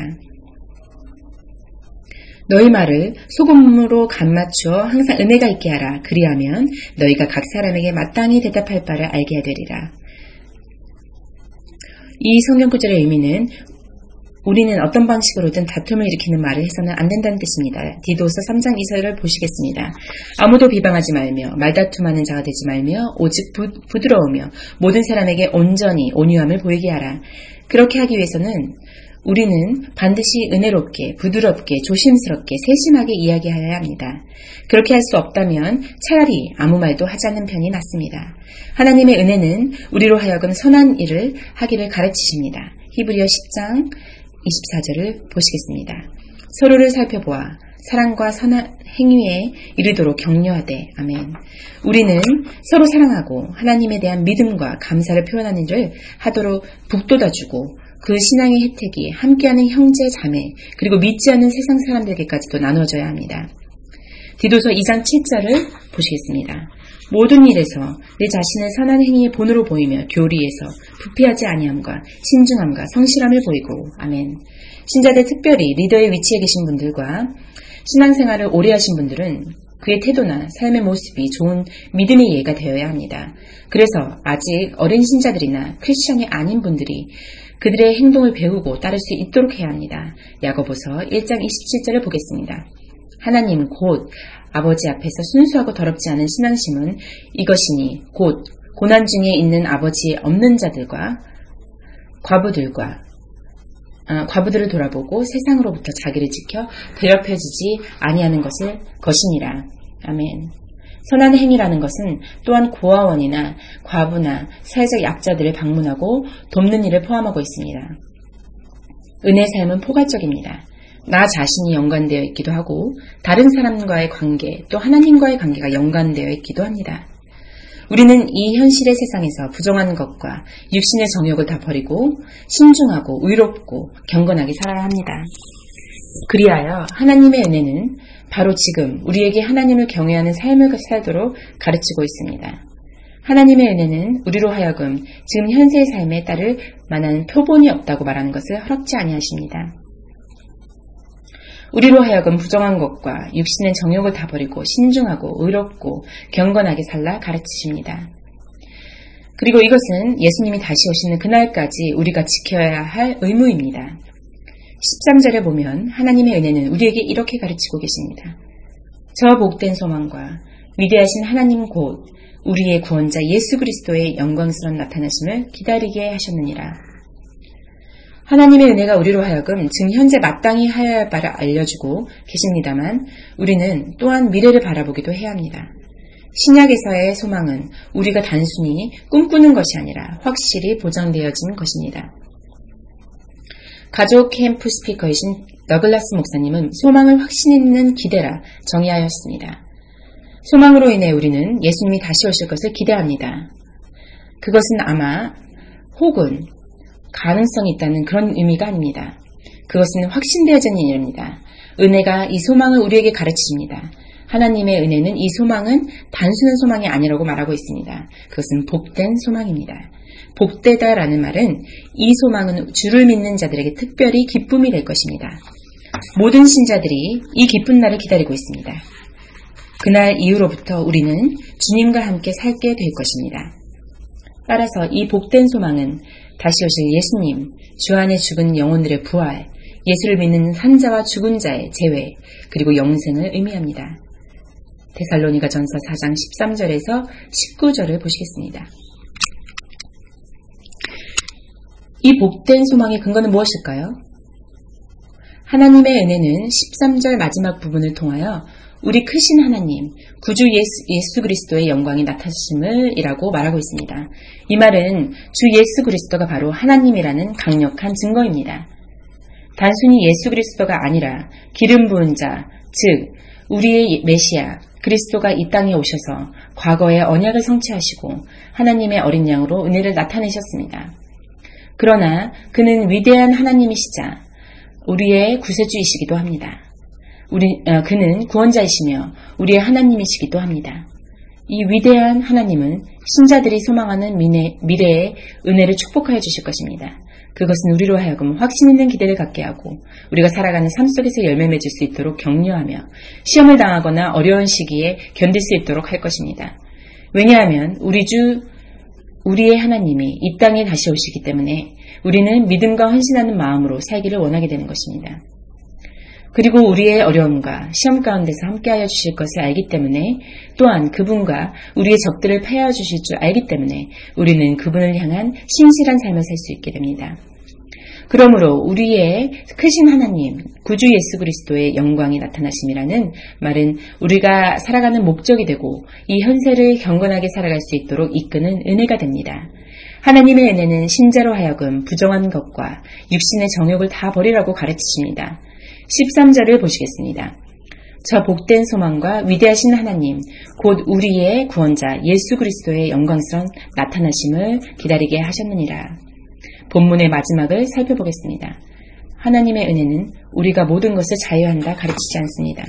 너희 말을 소금으로 간 맞추어 항상 은혜가 있게 하라. 그리하면 너희가 각 사람에게 마땅히 대답할 바를 알게 되리라. 이 성경 구절의 의미는 우리는 어떤 방식으로든 다툼을 일으키는 말을 해서는 안 된다는 뜻입니다. 디도서 3장 2절을 보시겠습니다. 아무도 비방하지 말며 말다툼하는 자가 되지 말며 오직 부드러우며 모든 사람에게 온전히 온유함을 보이게 하라. 그렇게 하기 위해서는 우리는 반드시 은혜롭게, 부드럽게, 조심스럽게, 세심하게 이야기해야 합니다. 그렇게 할 수 없다면 차라리 아무 말도 하지 않는 편이 낫습니다. 하나님의 은혜는 우리로 하여금 선한 일을 하기를 가르치십니다. 히브리어 10장 24절을 보시겠습니다. 서로를 살펴보아 사랑과 선한 행위에 이르도록 격려하되. 아멘. 우리는 서로 사랑하고 하나님에 대한 믿음과 감사를 표현하는 일을 하도록 북돋아주고 그 신앙의 혜택이 함께하는 형제, 자매, 그리고 믿지 않는 세상 사람들에게까지도 나눠져야 합니다. 디도서 2장 7절을 보시겠습니다. 모든 일에서 내 자신을 선한 행위의 본으로 보이며 교리에서 부패하지 아니함과 신중함과 성실함을 보이고. 아멘. 신자들, 특별히 리더의 위치에 계신 분들과 신앙생활을 오래 하신 분들은 그의 태도나 삶의 모습이 좋은 믿음의 예가 되어야 합니다. 그래서 아직 어린 신자들이나 크리스천이 아닌 분들이 그들의 행동을 배우고 따를 수 있도록 해야 합니다. 야고보서 1장 27절을 보겠습니다. 하나님 곧 아버지 앞에서 순수하고 더럽지 않은 신앙심은 이것이니 곧 고난 중에 있는 아버지 없는 자들과 과부들을 돌아보고 세상으로부터 자기를 지켜 더럽혀지지 아니하는 것이니라. 아멘. 선한 행위라는 것은 또한 고아원이나 과부나 사회적 약자들을 방문하고 돕는 일을 포함하고 있습니다. 은혜의 삶은 포괄적입니다. 나 자신이 연관되어 있기도 하고 다른 사람과의 관계, 또 하나님과의 관계가 연관되어 있기도 합니다. 우리는 이 현실의 세상에서 부정한 것과 육신의 정욕을 다 버리고 신중하고 의롭고 경건하게 살아야 합니다. 그리하여 하나님의 은혜는 바로 지금 우리에게 하나님을 경외하는 삶을 살도록 가르치고 있습니다. 하나님의 은혜는 우리로 하여금 지금 현세의 삶에 따를 만한 표본이 없다고 말하는 것을 허락지 아니하십니다. 우리로 하여금 부정한 것과 육신의 정욕을 다 버리고 신중하고 의롭고 경건하게 살라 가르치십니다. 그리고 이것은 예수님이 다시 오시는 그날까지 우리가 지켜야 할 의무입니다. 13절에 보면 하나님의 은혜는 우리에게 이렇게 가르치고 계십니다. 저 복된 소망과 위대하신 하나님 곧 우리의 구원자 예수 그리스도의 영광스러운 나타나심을 기다리게 하셨느니라. 하나님의 은혜가 우리로 하여금 지금 현재 마땅히 하여야 할 바를 알려주고 계십니다만 우리는 또한 미래를 바라보기도 해야 합니다. 신약에서의 소망은 우리가 단순히 꿈꾸는 것이 아니라 확실히 보장되어진 것입니다. 가족 캠프 스피커이신 더글라스 목사님은 소망을 확신 있는 기대라 정의하였습니다. 소망으로 인해 우리는 예수님이 다시 오실 것을 기대합니다. 그것은 아마 혹은 가능성이 있다는 그런 의미가 아닙니다. 그것은 확신되어진 일입니다. 은혜가 이 소망을 우리에게 가르치십니다. 하나님의 은혜는 이 소망은 단순한 소망이 아니라고 말하고 있습니다. 그것은 복된 소망입니다. 복되다라는 말은 이 소망은 주를 믿는 자들에게 특별히 기쁨이 될 것입니다. 모든 신자들이 이 기쁜 날을 기다리고 있습니다. 그날 이후로부터 우리는 주님과 함께 살게 될 것입니다. 따라서 이 복된 소망은 다시 오실 예수님, 주 안에 죽은 영혼들의 부활, 예수를 믿는 산자와 죽은 자의 재회, 그리고 영생을 의미합니다. 데살로니가 전서 4장 13절에서 19절을 보시겠습니다. 이 복된 소망의 근거는 무엇일까요? 하나님의 은혜는 13절 마지막 부분을 통하여 우리 크신 하나님, 구주 예수 그리스도의 영광이 나타나심을 이라고 말하고 있습니다. 이 말은 주 예수 그리스도가 바로 하나님이라는 강력한 증거입니다. 단순히 예수 그리스도가 아니라 기름 부은 자, 즉 우리의 메시아 그리스도가 이 땅에 오셔서 과거의 언약을 성취하시고 하나님의 어린 양으로 은혜를 나타내셨습니다. 그러나 그는 위대한 하나님이시자 우리의 구세주이시기도 합니다. 그는 구원자이시며 우리의 하나님이시기도 합니다. 이 위대한 하나님은 신자들이 소망하는 미래의 은혜를 축복하여 주실 것입니다. 그것은 우리로 하여금 확신 있는 기대를 갖게 하고 우리가 살아가는 삶 속에서 열매 맺을 수 있도록 격려하며 시험을 당하거나 어려운 시기에 견딜 수 있도록 할 것입니다. 왜냐하면 우리 우리의 하나님이 이 땅에 다시 오시기 때문에 우리는 믿음과 헌신하는 마음으로 살기를 원하게 되는 것입니다. 그리고 우리의 어려움과 시험 가운데서 함께하여 주실 것을 알기 때문에 또한 그분과 우리의 적들을 패하여 주실 줄 알기 때문에 우리는 그분을 향한 신실한 삶을 살 수 있게 됩니다. 그러므로 우리의 크신 하나님, 구주 예수 그리스도의 영광이 나타나심이라는 말은 우리가 살아가는 목적이 되고 이 현세를 경건하게 살아갈 수 있도록 이끄는 은혜가 됩니다. 하나님의 은혜는 신자로 하여금 부정한 것과 육신의 정욕을 다 버리라고 가르치십니다. 13절을 보시겠습니다. 저 복된 소망과 위대하신 하나님, 곧 우리의 구원자 예수 그리스도의 영광스러운 나타나심을 기다리게 하셨느니라. 본문의 마지막을 살펴보겠습니다. 하나님의 은혜는 우리가 모든 것을 자유한다 가르치지 않습니다.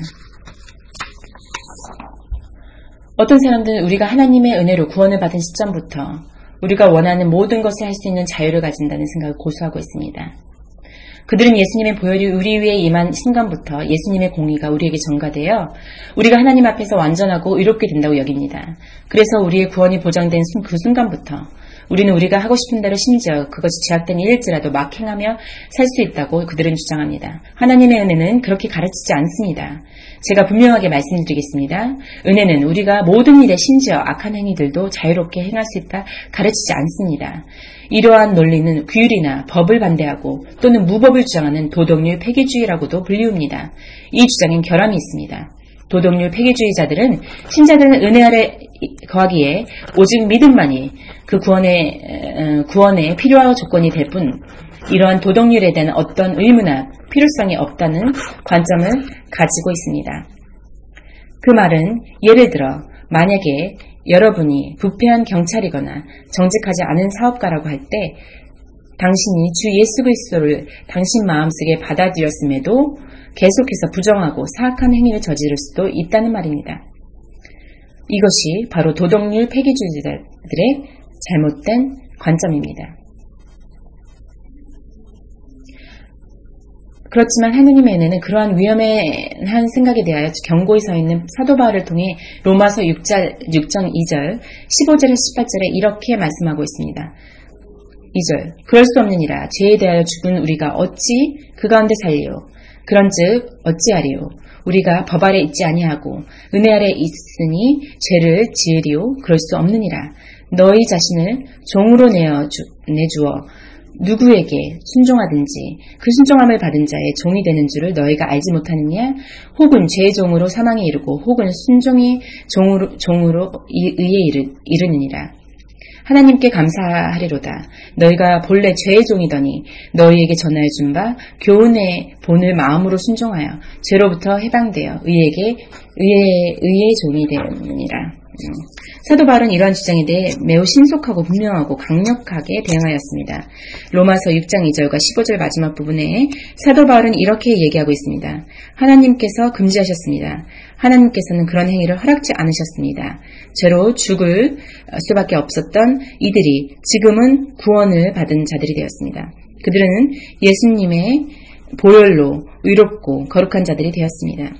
어떤 사람들은 우리가 하나님의 은혜로 구원을 받은 시점부터 우리가 원하는 모든 것을 할 수 있는 자유를 가진다는 생각을 고수하고 있습니다. 그들은 예수님의 보혈이 우리 위에 임한 순간부터 예수님의 공의가 우리에게 전가되어 우리가 하나님 앞에서 완전하고 의롭게 된다고 여깁니다. 그래서 우리의 구원이 보장된 그 순간부터 우리는 우리가 하고 싶은 대로 심지어 그것이 제약된 일일지라도 막 행하며 살 수 있다고 그들은 주장합니다. 하나님의 은혜는 그렇게 가르치지 않습니다. 제가 분명하게 말씀드리겠습니다. 은혜는 우리가 모든 일에 심지어 악한 행위들도 자유롭게 행할 수 있다 가르치지 않습니다. 이러한 논리는 규율이나 법을 반대하고 또는 무법을 주장하는 도덕률 폐기주의라고도 불리웁니다. 이 주장엔 결함이 있습니다. 도덕률 폐기주의자들은 신자들은 은혜 아래 거하기에 오직 믿음만이 그 구원의 필요한 조건이 될 뿐 이러한 도덕률에 대한 어떤 의무나 필요성이 없다는 관점을 가지고 있습니다. 그 말은 예를 들어 만약에 여러분이 부패한 경찰이거나 정직하지 않은 사업가라고 할 때 당신이 주 예수 그리스도를 당신 마음속에 받아들였음에도 계속해서 부정하고 사악한 행위를 저지를 수도 있다는 말입니다. 이것이 바로 도덕률 폐기주의자들의 잘못된 관점입니다. 그렇지만 하느님의 은혜는 그러한 위험한 생각에 대하여 경고히 서 있는 사도 바울을 통해 로마서 6장 2절, 15절에 18절에 이렇게 말씀하고 있습니다. 2절, 그럴 수 없느니라. 죄에 대하여 죽은 우리가 어찌 그 가운데 살리요. 그런즉 어찌하리요. 우리가 법 아래 있지 아니하고 은혜 아래 있으니 죄를 지으리요. 그럴 수 없느니라. 너희 자신을 종으로 내주어 누구에게 순종하든지 그 순종함을 받은 자의 종이 되는 줄을 너희가 알지 못하느냐? 혹은 죄의 종으로 사망에 이르고 혹은 순종의 종으로 의에 이르느니라. 하나님께 감사하리로다. 너희가 본래 죄의 종이더니 너희에게 전하여 준 바 교훈의 본을 마음으로 순종하여 죄로부터 해방되어 의의 종이 되느니라. 사도 바울은 이러한 주장에 대해 매우 신속하고 분명하고 강력하게 대응하였습니다. 로마서 6장 2절과 15절 마지막 부분에 사도 바울은 이렇게 얘기하고 있습니다. 하나님께서 금지하셨습니다. 하나님께서는 그런 행위를 허락지 않으셨습니다. 죄로 죽을 수밖에 없었던 이들이 지금은 구원을 받은 자들이 되었습니다. 그들은 예수님의 보혈로 의롭고 거룩한 자들이 되었습니다.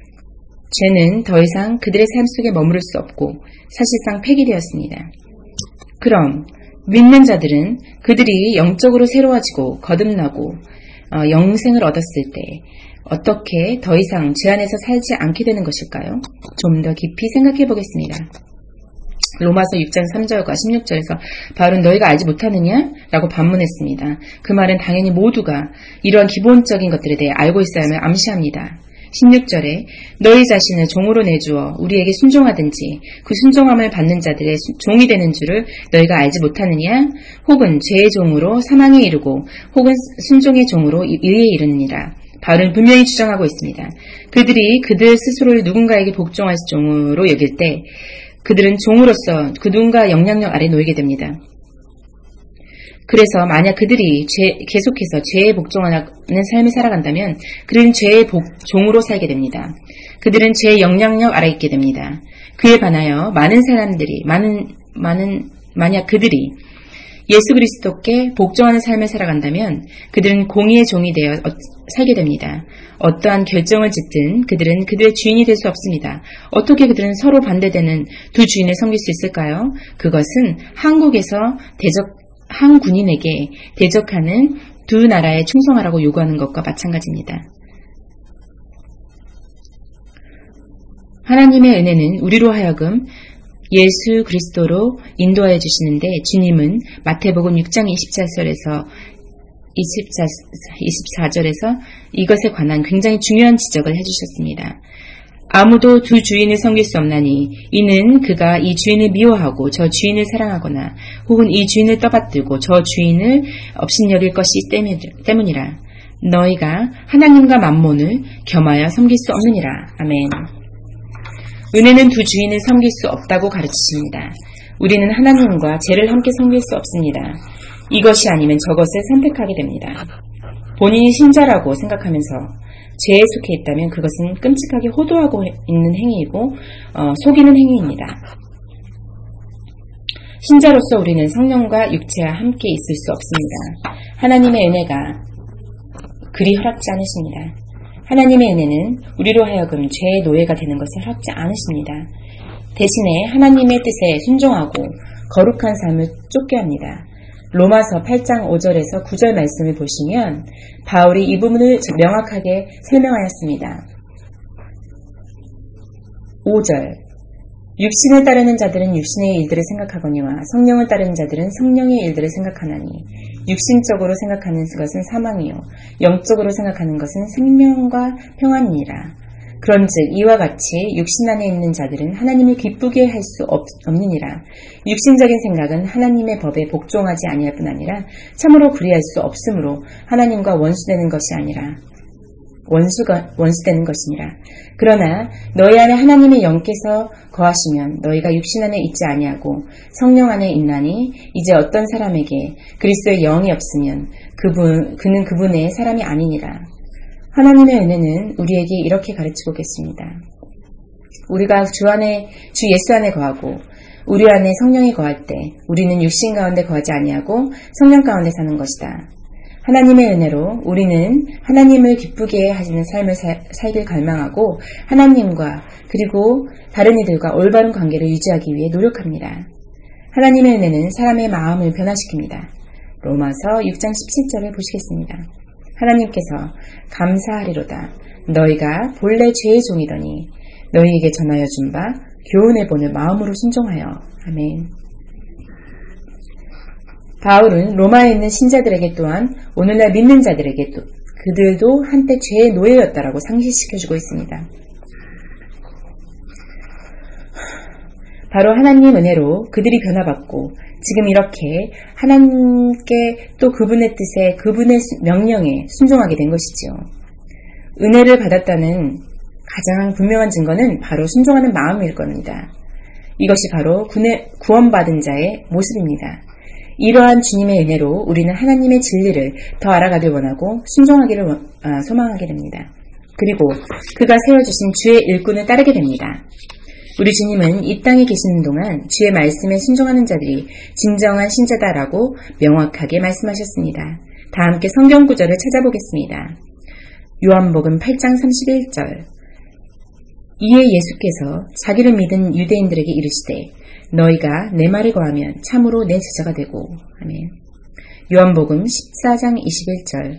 죄는 더 이상 그들의 삶 속에 머무를 수 없고 사실상 폐기되었습니다. 그럼 믿는 자들은 그들이 영적으로 새로워지고 거듭나고 영생을 얻었을 때 어떻게 더 이상 죄 안에서 살지 않게 되는 것일까요? 좀 더 깊이 생각해 보겠습니다. 로마서 6장 3절과 16절에서 바울은 너희가 알지 못하느냐? 라고 반문했습니다. 그 말은 당연히 모두가 이러한 기본적인 것들에 대해 알고 있어야 함을 암시합니다. 16절에 너희 자신을 종으로 내주어 우리에게 순종하든지 그 순종함을 받는 자들의 종이 되는 줄을 너희가 알지 못하느냐? 혹은 죄의 종으로 사망에 이르고 혹은 순종의 종으로 의에 이르느니라. 바울은 분명히 주장하고 있습니다. 그들이 그들 스스로를 누군가에게 복종할 종으로 여길 때 그들은 종으로서 그 누군가 영향력 아래 놓이게 됩니다. 그래서 만약 그들이 계속해서 죄에 복종하는 삶을 살아간다면 그들은 죄의 종으로 살게 됩니다. 그들은 죄의 영향력 아래 있게 됩니다. 그에 반하여 많은 사람들이 만약 그들이 예수 그리스도께 복종하는 삶을 살아간다면 그들은 공의의 종이 되어 살게 됩니다. 어떠한 결정을 짓든 그들은 그들의 주인이 될 수 없습니다. 어떻게 그들은 서로 반대되는 두 주인을 섬길 수 있을까요? 그것은 한국에서 한 군인에게 대적하는 두 나라에 충성하라고 요구하는 것과 마찬가지입니다. 하나님의 은혜는 우리로 하여금 예수 그리스도로 인도하여 주시는데 주님은 마태복음 6장 24절에서 이것에 관한 굉장히 중요한 지적을 해주셨습니다. 아무도 두 주인을 섬길 수 없나니 이는 그가 이 주인을 미워하고 저 주인을 사랑하거나 혹은 이 주인을 떠받들고 저 주인을 업신여길 것이 때문이라. 너희가 하나님과 만몬을 겸하여 섬길 수 없느니라. 아멘. 은혜는 두 주인을 섬길 수 없다고 가르치십니다. 우리는 하나님과 죄를 함께 섬길 수 없습니다. 이것이 아니면 저것을 선택하게 됩니다. 본인이 신자라고 생각하면서 죄에 속해 있다면 그것은 끔찍하게 호도하고 있는 행위이고 속이는 행위입니다. 신자로서 우리는 성령과 육체와 함께 있을 수 없습니다. 하나님의 은혜가 그리 허락지 않으십니다. 하나님의 은혜는 우리로 하여금 죄의 노예가 되는 것을 허락지 않으십니다. 대신에 하나님의 뜻에 순종하고 거룩한 삶을 쫓게 합니다. 로마서 8장 5절에서 9절 말씀을 보시면 바울이 이 부분을 명확하게 설명하였습니다. 5절 육신을 따르는 자들은 육신의 일들을 생각하거니와 성령을 따르는 자들은 성령의 일들을 생각하나니 육신적으로 생각하는 것은 사망이요 영적으로 생각하는 것은 생명과 평안이니라. 그런즉 이와 같이 육신 안에 있는 자들은 하나님을 기쁘게 할 수 없느니라. 육신적인 생각은 하나님의 법에 복종하지 아니할 뿐 아니라 참으로 그리할 수 없으므로 하나님과 원수되는 것이 아니라 원수되는 것이니라. 그러나 너희 안에 하나님의 영께서 거하시면 너희가 육신 안에 있지 아니하고 성령 안에 있나니 이제 어떤 사람에게 그리스도의 영이 없으면 그는 그분의 사람이 아니니라. 하나님의 은혜는 우리에게 이렇게 가르치고 계십니다. 우리가 주 예수 안에 거하고 우리 안에 성령이 거할 때 우리는 육신 가운데 거하지 아니하고 성령 가운데 사는 것이다. 하나님의 은혜로 우리는 하나님을 기쁘게 하시는 삶을 살길 갈망하고 하나님과 그리고 다른 이들과 올바른 관계를 유지하기 위해 노력합니다. 하나님의 은혜는 사람의 마음을 변화시킵니다. 로마서 6장 17절을 보시겠습니다. 하나님께서 감사하리로다. 너희가 본래 죄의 종이더니 너희에게 전하여 준 바 교훈을 보는 마음으로 순종하여. 아멘. 바울은 로마에 있는 신자들에게 또한 오늘날 믿는 자들에게 그들도 한때 죄의 노예였다라고 상기시켜주고 있습니다. 바로 하나님 은혜로 그들이 변화받고 지금 이렇게 하나님께 또 그분의 뜻에 그분의 명령에 순종하게 된 것이지요. 은혜를 받았다는 가장 분명한 증거는 바로 순종하는 마음일 겁니다. 이것이 바로 구원받은 자의 모습입니다. 이러한 주님의 은혜로 우리는 하나님의 진리를 더 알아가길 원하고 순종하기를 소망하게 됩니다. 그리고 그가 세워주신 주의 일꾼을 따르게 됩니다. 우리 주님은 이 땅에 계시는 동안 주의 말씀에 순종하는 자들이 진정한 신자다라고 명확하게 말씀하셨습니다. 다 함께 성경 구절을 찾아보겠습니다. 요한복음 8장 31절 이에 예수께서 자기를 믿은 유대인들에게 이르시되 너희가 내 말에 거하면 참으로 내 제자가 되고. 아멘. 요한복음 14장 21절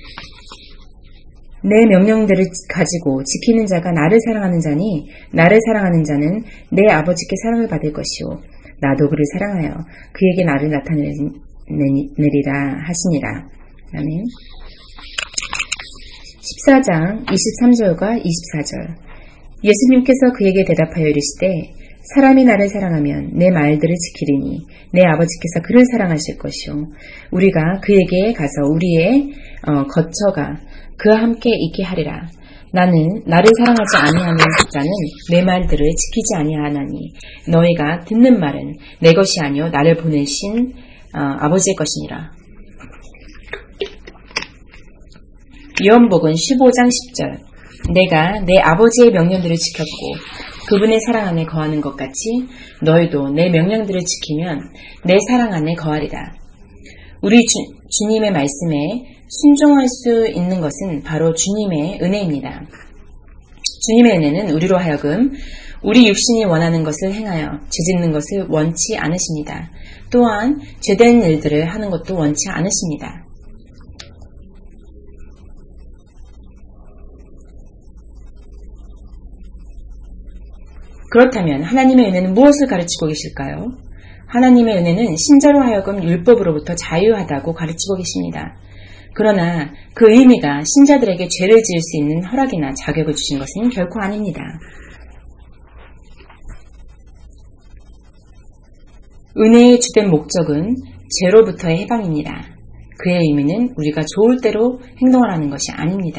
내 명령들을 가지고 지키는 자가 나를 사랑하는 자니 나를 사랑하는 자는 내 아버지께 사랑을 받을 것이요 나도 그를 사랑하여 그에게 나를 나타내리라 하시니라. 아멘. 14장 23절과 24절 예수님께서 그에게 대답하여 이르시되 사람이 나를 사랑하면 내 말들을 지키리니 내 아버지께서 그를 사랑하실 것이요 우리가 그에게 가서 우리의 거처가 그와 함께 있게 하리라. 나는 나를 사랑하지 아니하는 자는 내 말들을 지키지 아니하나니 너희가 듣는 말은 내 것이 아니요 나를 보내신 아버지의 것이니라. 요한복음 15장 10절 내가 내 아버지의 명령들을 지켰고 그분의 사랑 안에 거하는 것 같이 너희도 내 명령들을 지키면 내 사랑 안에 거하리라. 우리 주님의 말씀에 순종할 수 있는 것은 바로 주님의 은혜입니다. 주님의 은혜는 우리로 하여금 우리 육신이 원하는 것을 행하여 죄짓는 것을 원치 않으십니다. 또한 죄된 일들을 하는 것도 원치 않으십니다. 그렇다면 하나님의 은혜는 무엇을 가르치고 계실까요? 하나님의 은혜는 신자로 하여금 율법으로부터 자유하다고 가르치고 계십니다. 그러나 그 의미가 신자들에게 죄를 지을 수 있는 허락이나 자격을 주신 것은 결코 아닙니다. 은혜의 주된 목적은 죄로부터의 해방입니다. 그의 의미는 우리가 좋을 대로 행동하라는 것이 아닙니다.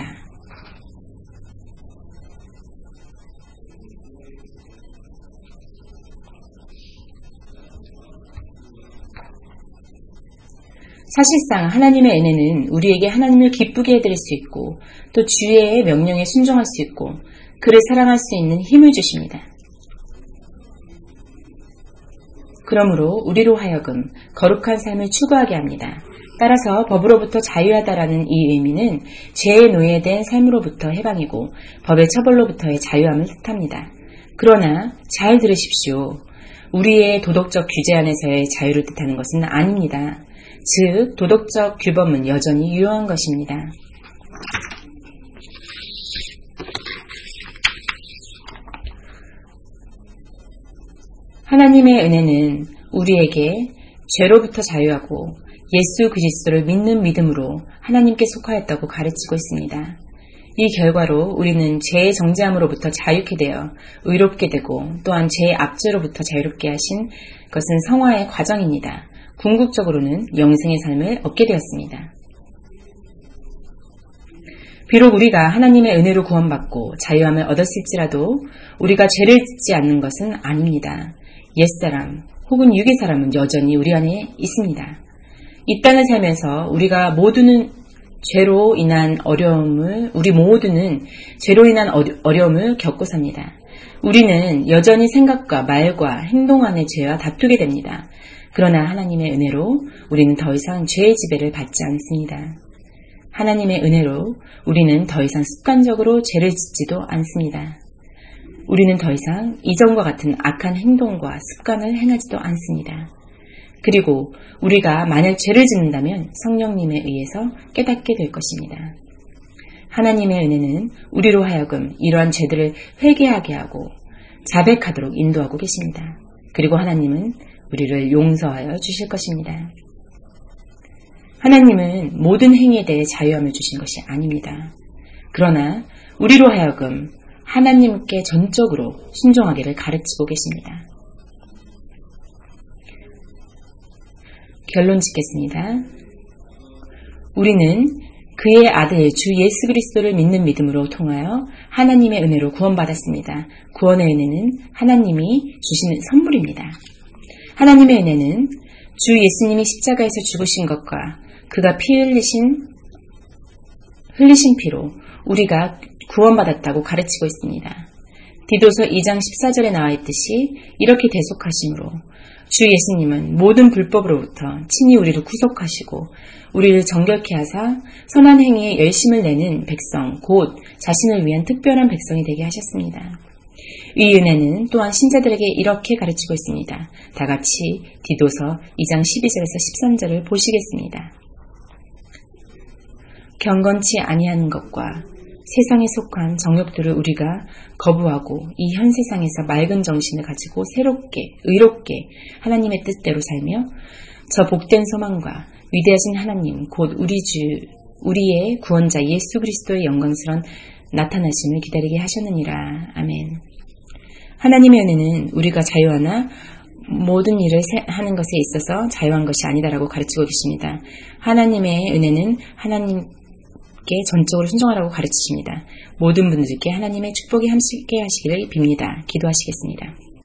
사실상 하나님의 은혜는 우리에게 하나님을 기쁘게 해드릴 수 있고 또 주의 명령에 순종할 수 있고 그를 사랑할 수 있는 힘을 주십니다. 그러므로 우리로 하여금 거룩한 삶을 추구하게 합니다. 따라서 법으로부터 자유하다라는 이 의미는 죄의 노예된 삶으로부터 해방이고 법의 처벌로부터의 자유함을 뜻합니다. 그러나 잘 들으십시오. 우리의 도덕적 규제 안에서의 자유를 뜻하는 것은 아닙니다. 즉 도덕적 규범은 여전히 유효한 것입니다. 하나님의 은혜는 우리에게 죄로부터 자유하고 예수 그리스도를 믿는 믿음으로 하나님께 속하였다고 가르치고 있습니다. 이 결과로 우리는 죄의 정죄함으로부터 자유케 되어 의롭게 되고 또한 죄의 압제로부터 자유롭게 하신 것은 성화의 과정입니다. 궁극적으로는 영생의 삶을 얻게 되었습니다. 비록 우리가 하나님의 은혜로 구원받고 자유함을 얻었을지라도 우리가 죄를 짓지 않는 것은 아닙니다. 옛사람 혹은 육의 사람은 여전히 우리 안에 있습니다. 이 땅을 살면서 우리 모두는 죄로 인한 어려움을 겪고 삽니다. 우리는 여전히 생각과 말과 행동 안의 죄와 다투게 됩니다. 그러나 하나님의 은혜로 우리는 더 이상 죄의 지배를 받지 않습니다. 하나님의 은혜로 우리는 더 이상 습관적으로 죄를 짓지도 않습니다. 우리는 더 이상 이전과 같은 악한 행동과 습관을 행하지도 않습니다. 그리고 우리가 만약 죄를 짓는다면 성령님에 의해서 깨닫게 될 것입니다. 하나님의 은혜는 우리로 하여금 이러한 죄들을 회개하게 하고 자백하도록 인도하고 계십니다. 그리고 하나님은 우리를 용서하여 주실 것입니다. 하나님은 모든 행위에 대해 자유함을 주신 것이 아닙니다. 그러나 우리로 하여금 하나님께 전적으로 순종하기를 가르치고 계십니다. 결론 짓겠습니다. 우리는 그의 아들 주 예수 그리스도를 믿는 믿음으로 통하여 하나님의 은혜로 구원받았습니다. 구원의 은혜는 하나님이 주시는 선물입니다. 하나님의 은혜는 주 예수님이 십자가에서 죽으신 것과 그가 흘리신 피로 우리가 구원받았다고 가르치고 있습니다. 디도서 2장 14절에 나와 있듯이 이렇게 대속하심으로 주 예수님은 모든 불법으로부터 친히 우리를 구속하시고 우리를 정결케 하사 선한 행위에 열심을 내는 백성 곧 자신을 위한 특별한 백성이 되게 하셨습니다. 이 은혜는 또한 신자들에게 이렇게 가르치고 있습니다. 다같이 디도서 2장 12절에서 13절을 보시겠습니다. 경건치 아니하는 것과 세상에 속한 정욕들을 우리가 거부하고 이 현 세상에서 맑은 정신을 가지고 의롭게 하나님의 뜻대로 살며 저 복된 소망과 위대하신 하나님 곧 우리의 구원자 예수 그리스도의 영광스러운 나타나심을 기다리게 하셨느니라. 아멘. 하나님의 은혜는 우리가 자유하나 모든 일을 하는 것에 있어서 자유한 것이 아니다라고 가르치고 계십니다. 하나님의 은혜는 하나님께 전적으로 순종하라고 가르치십니다. 모든 분들께 하나님의 축복이 함께 하시기를 빕니다. 기도하시겠습니다.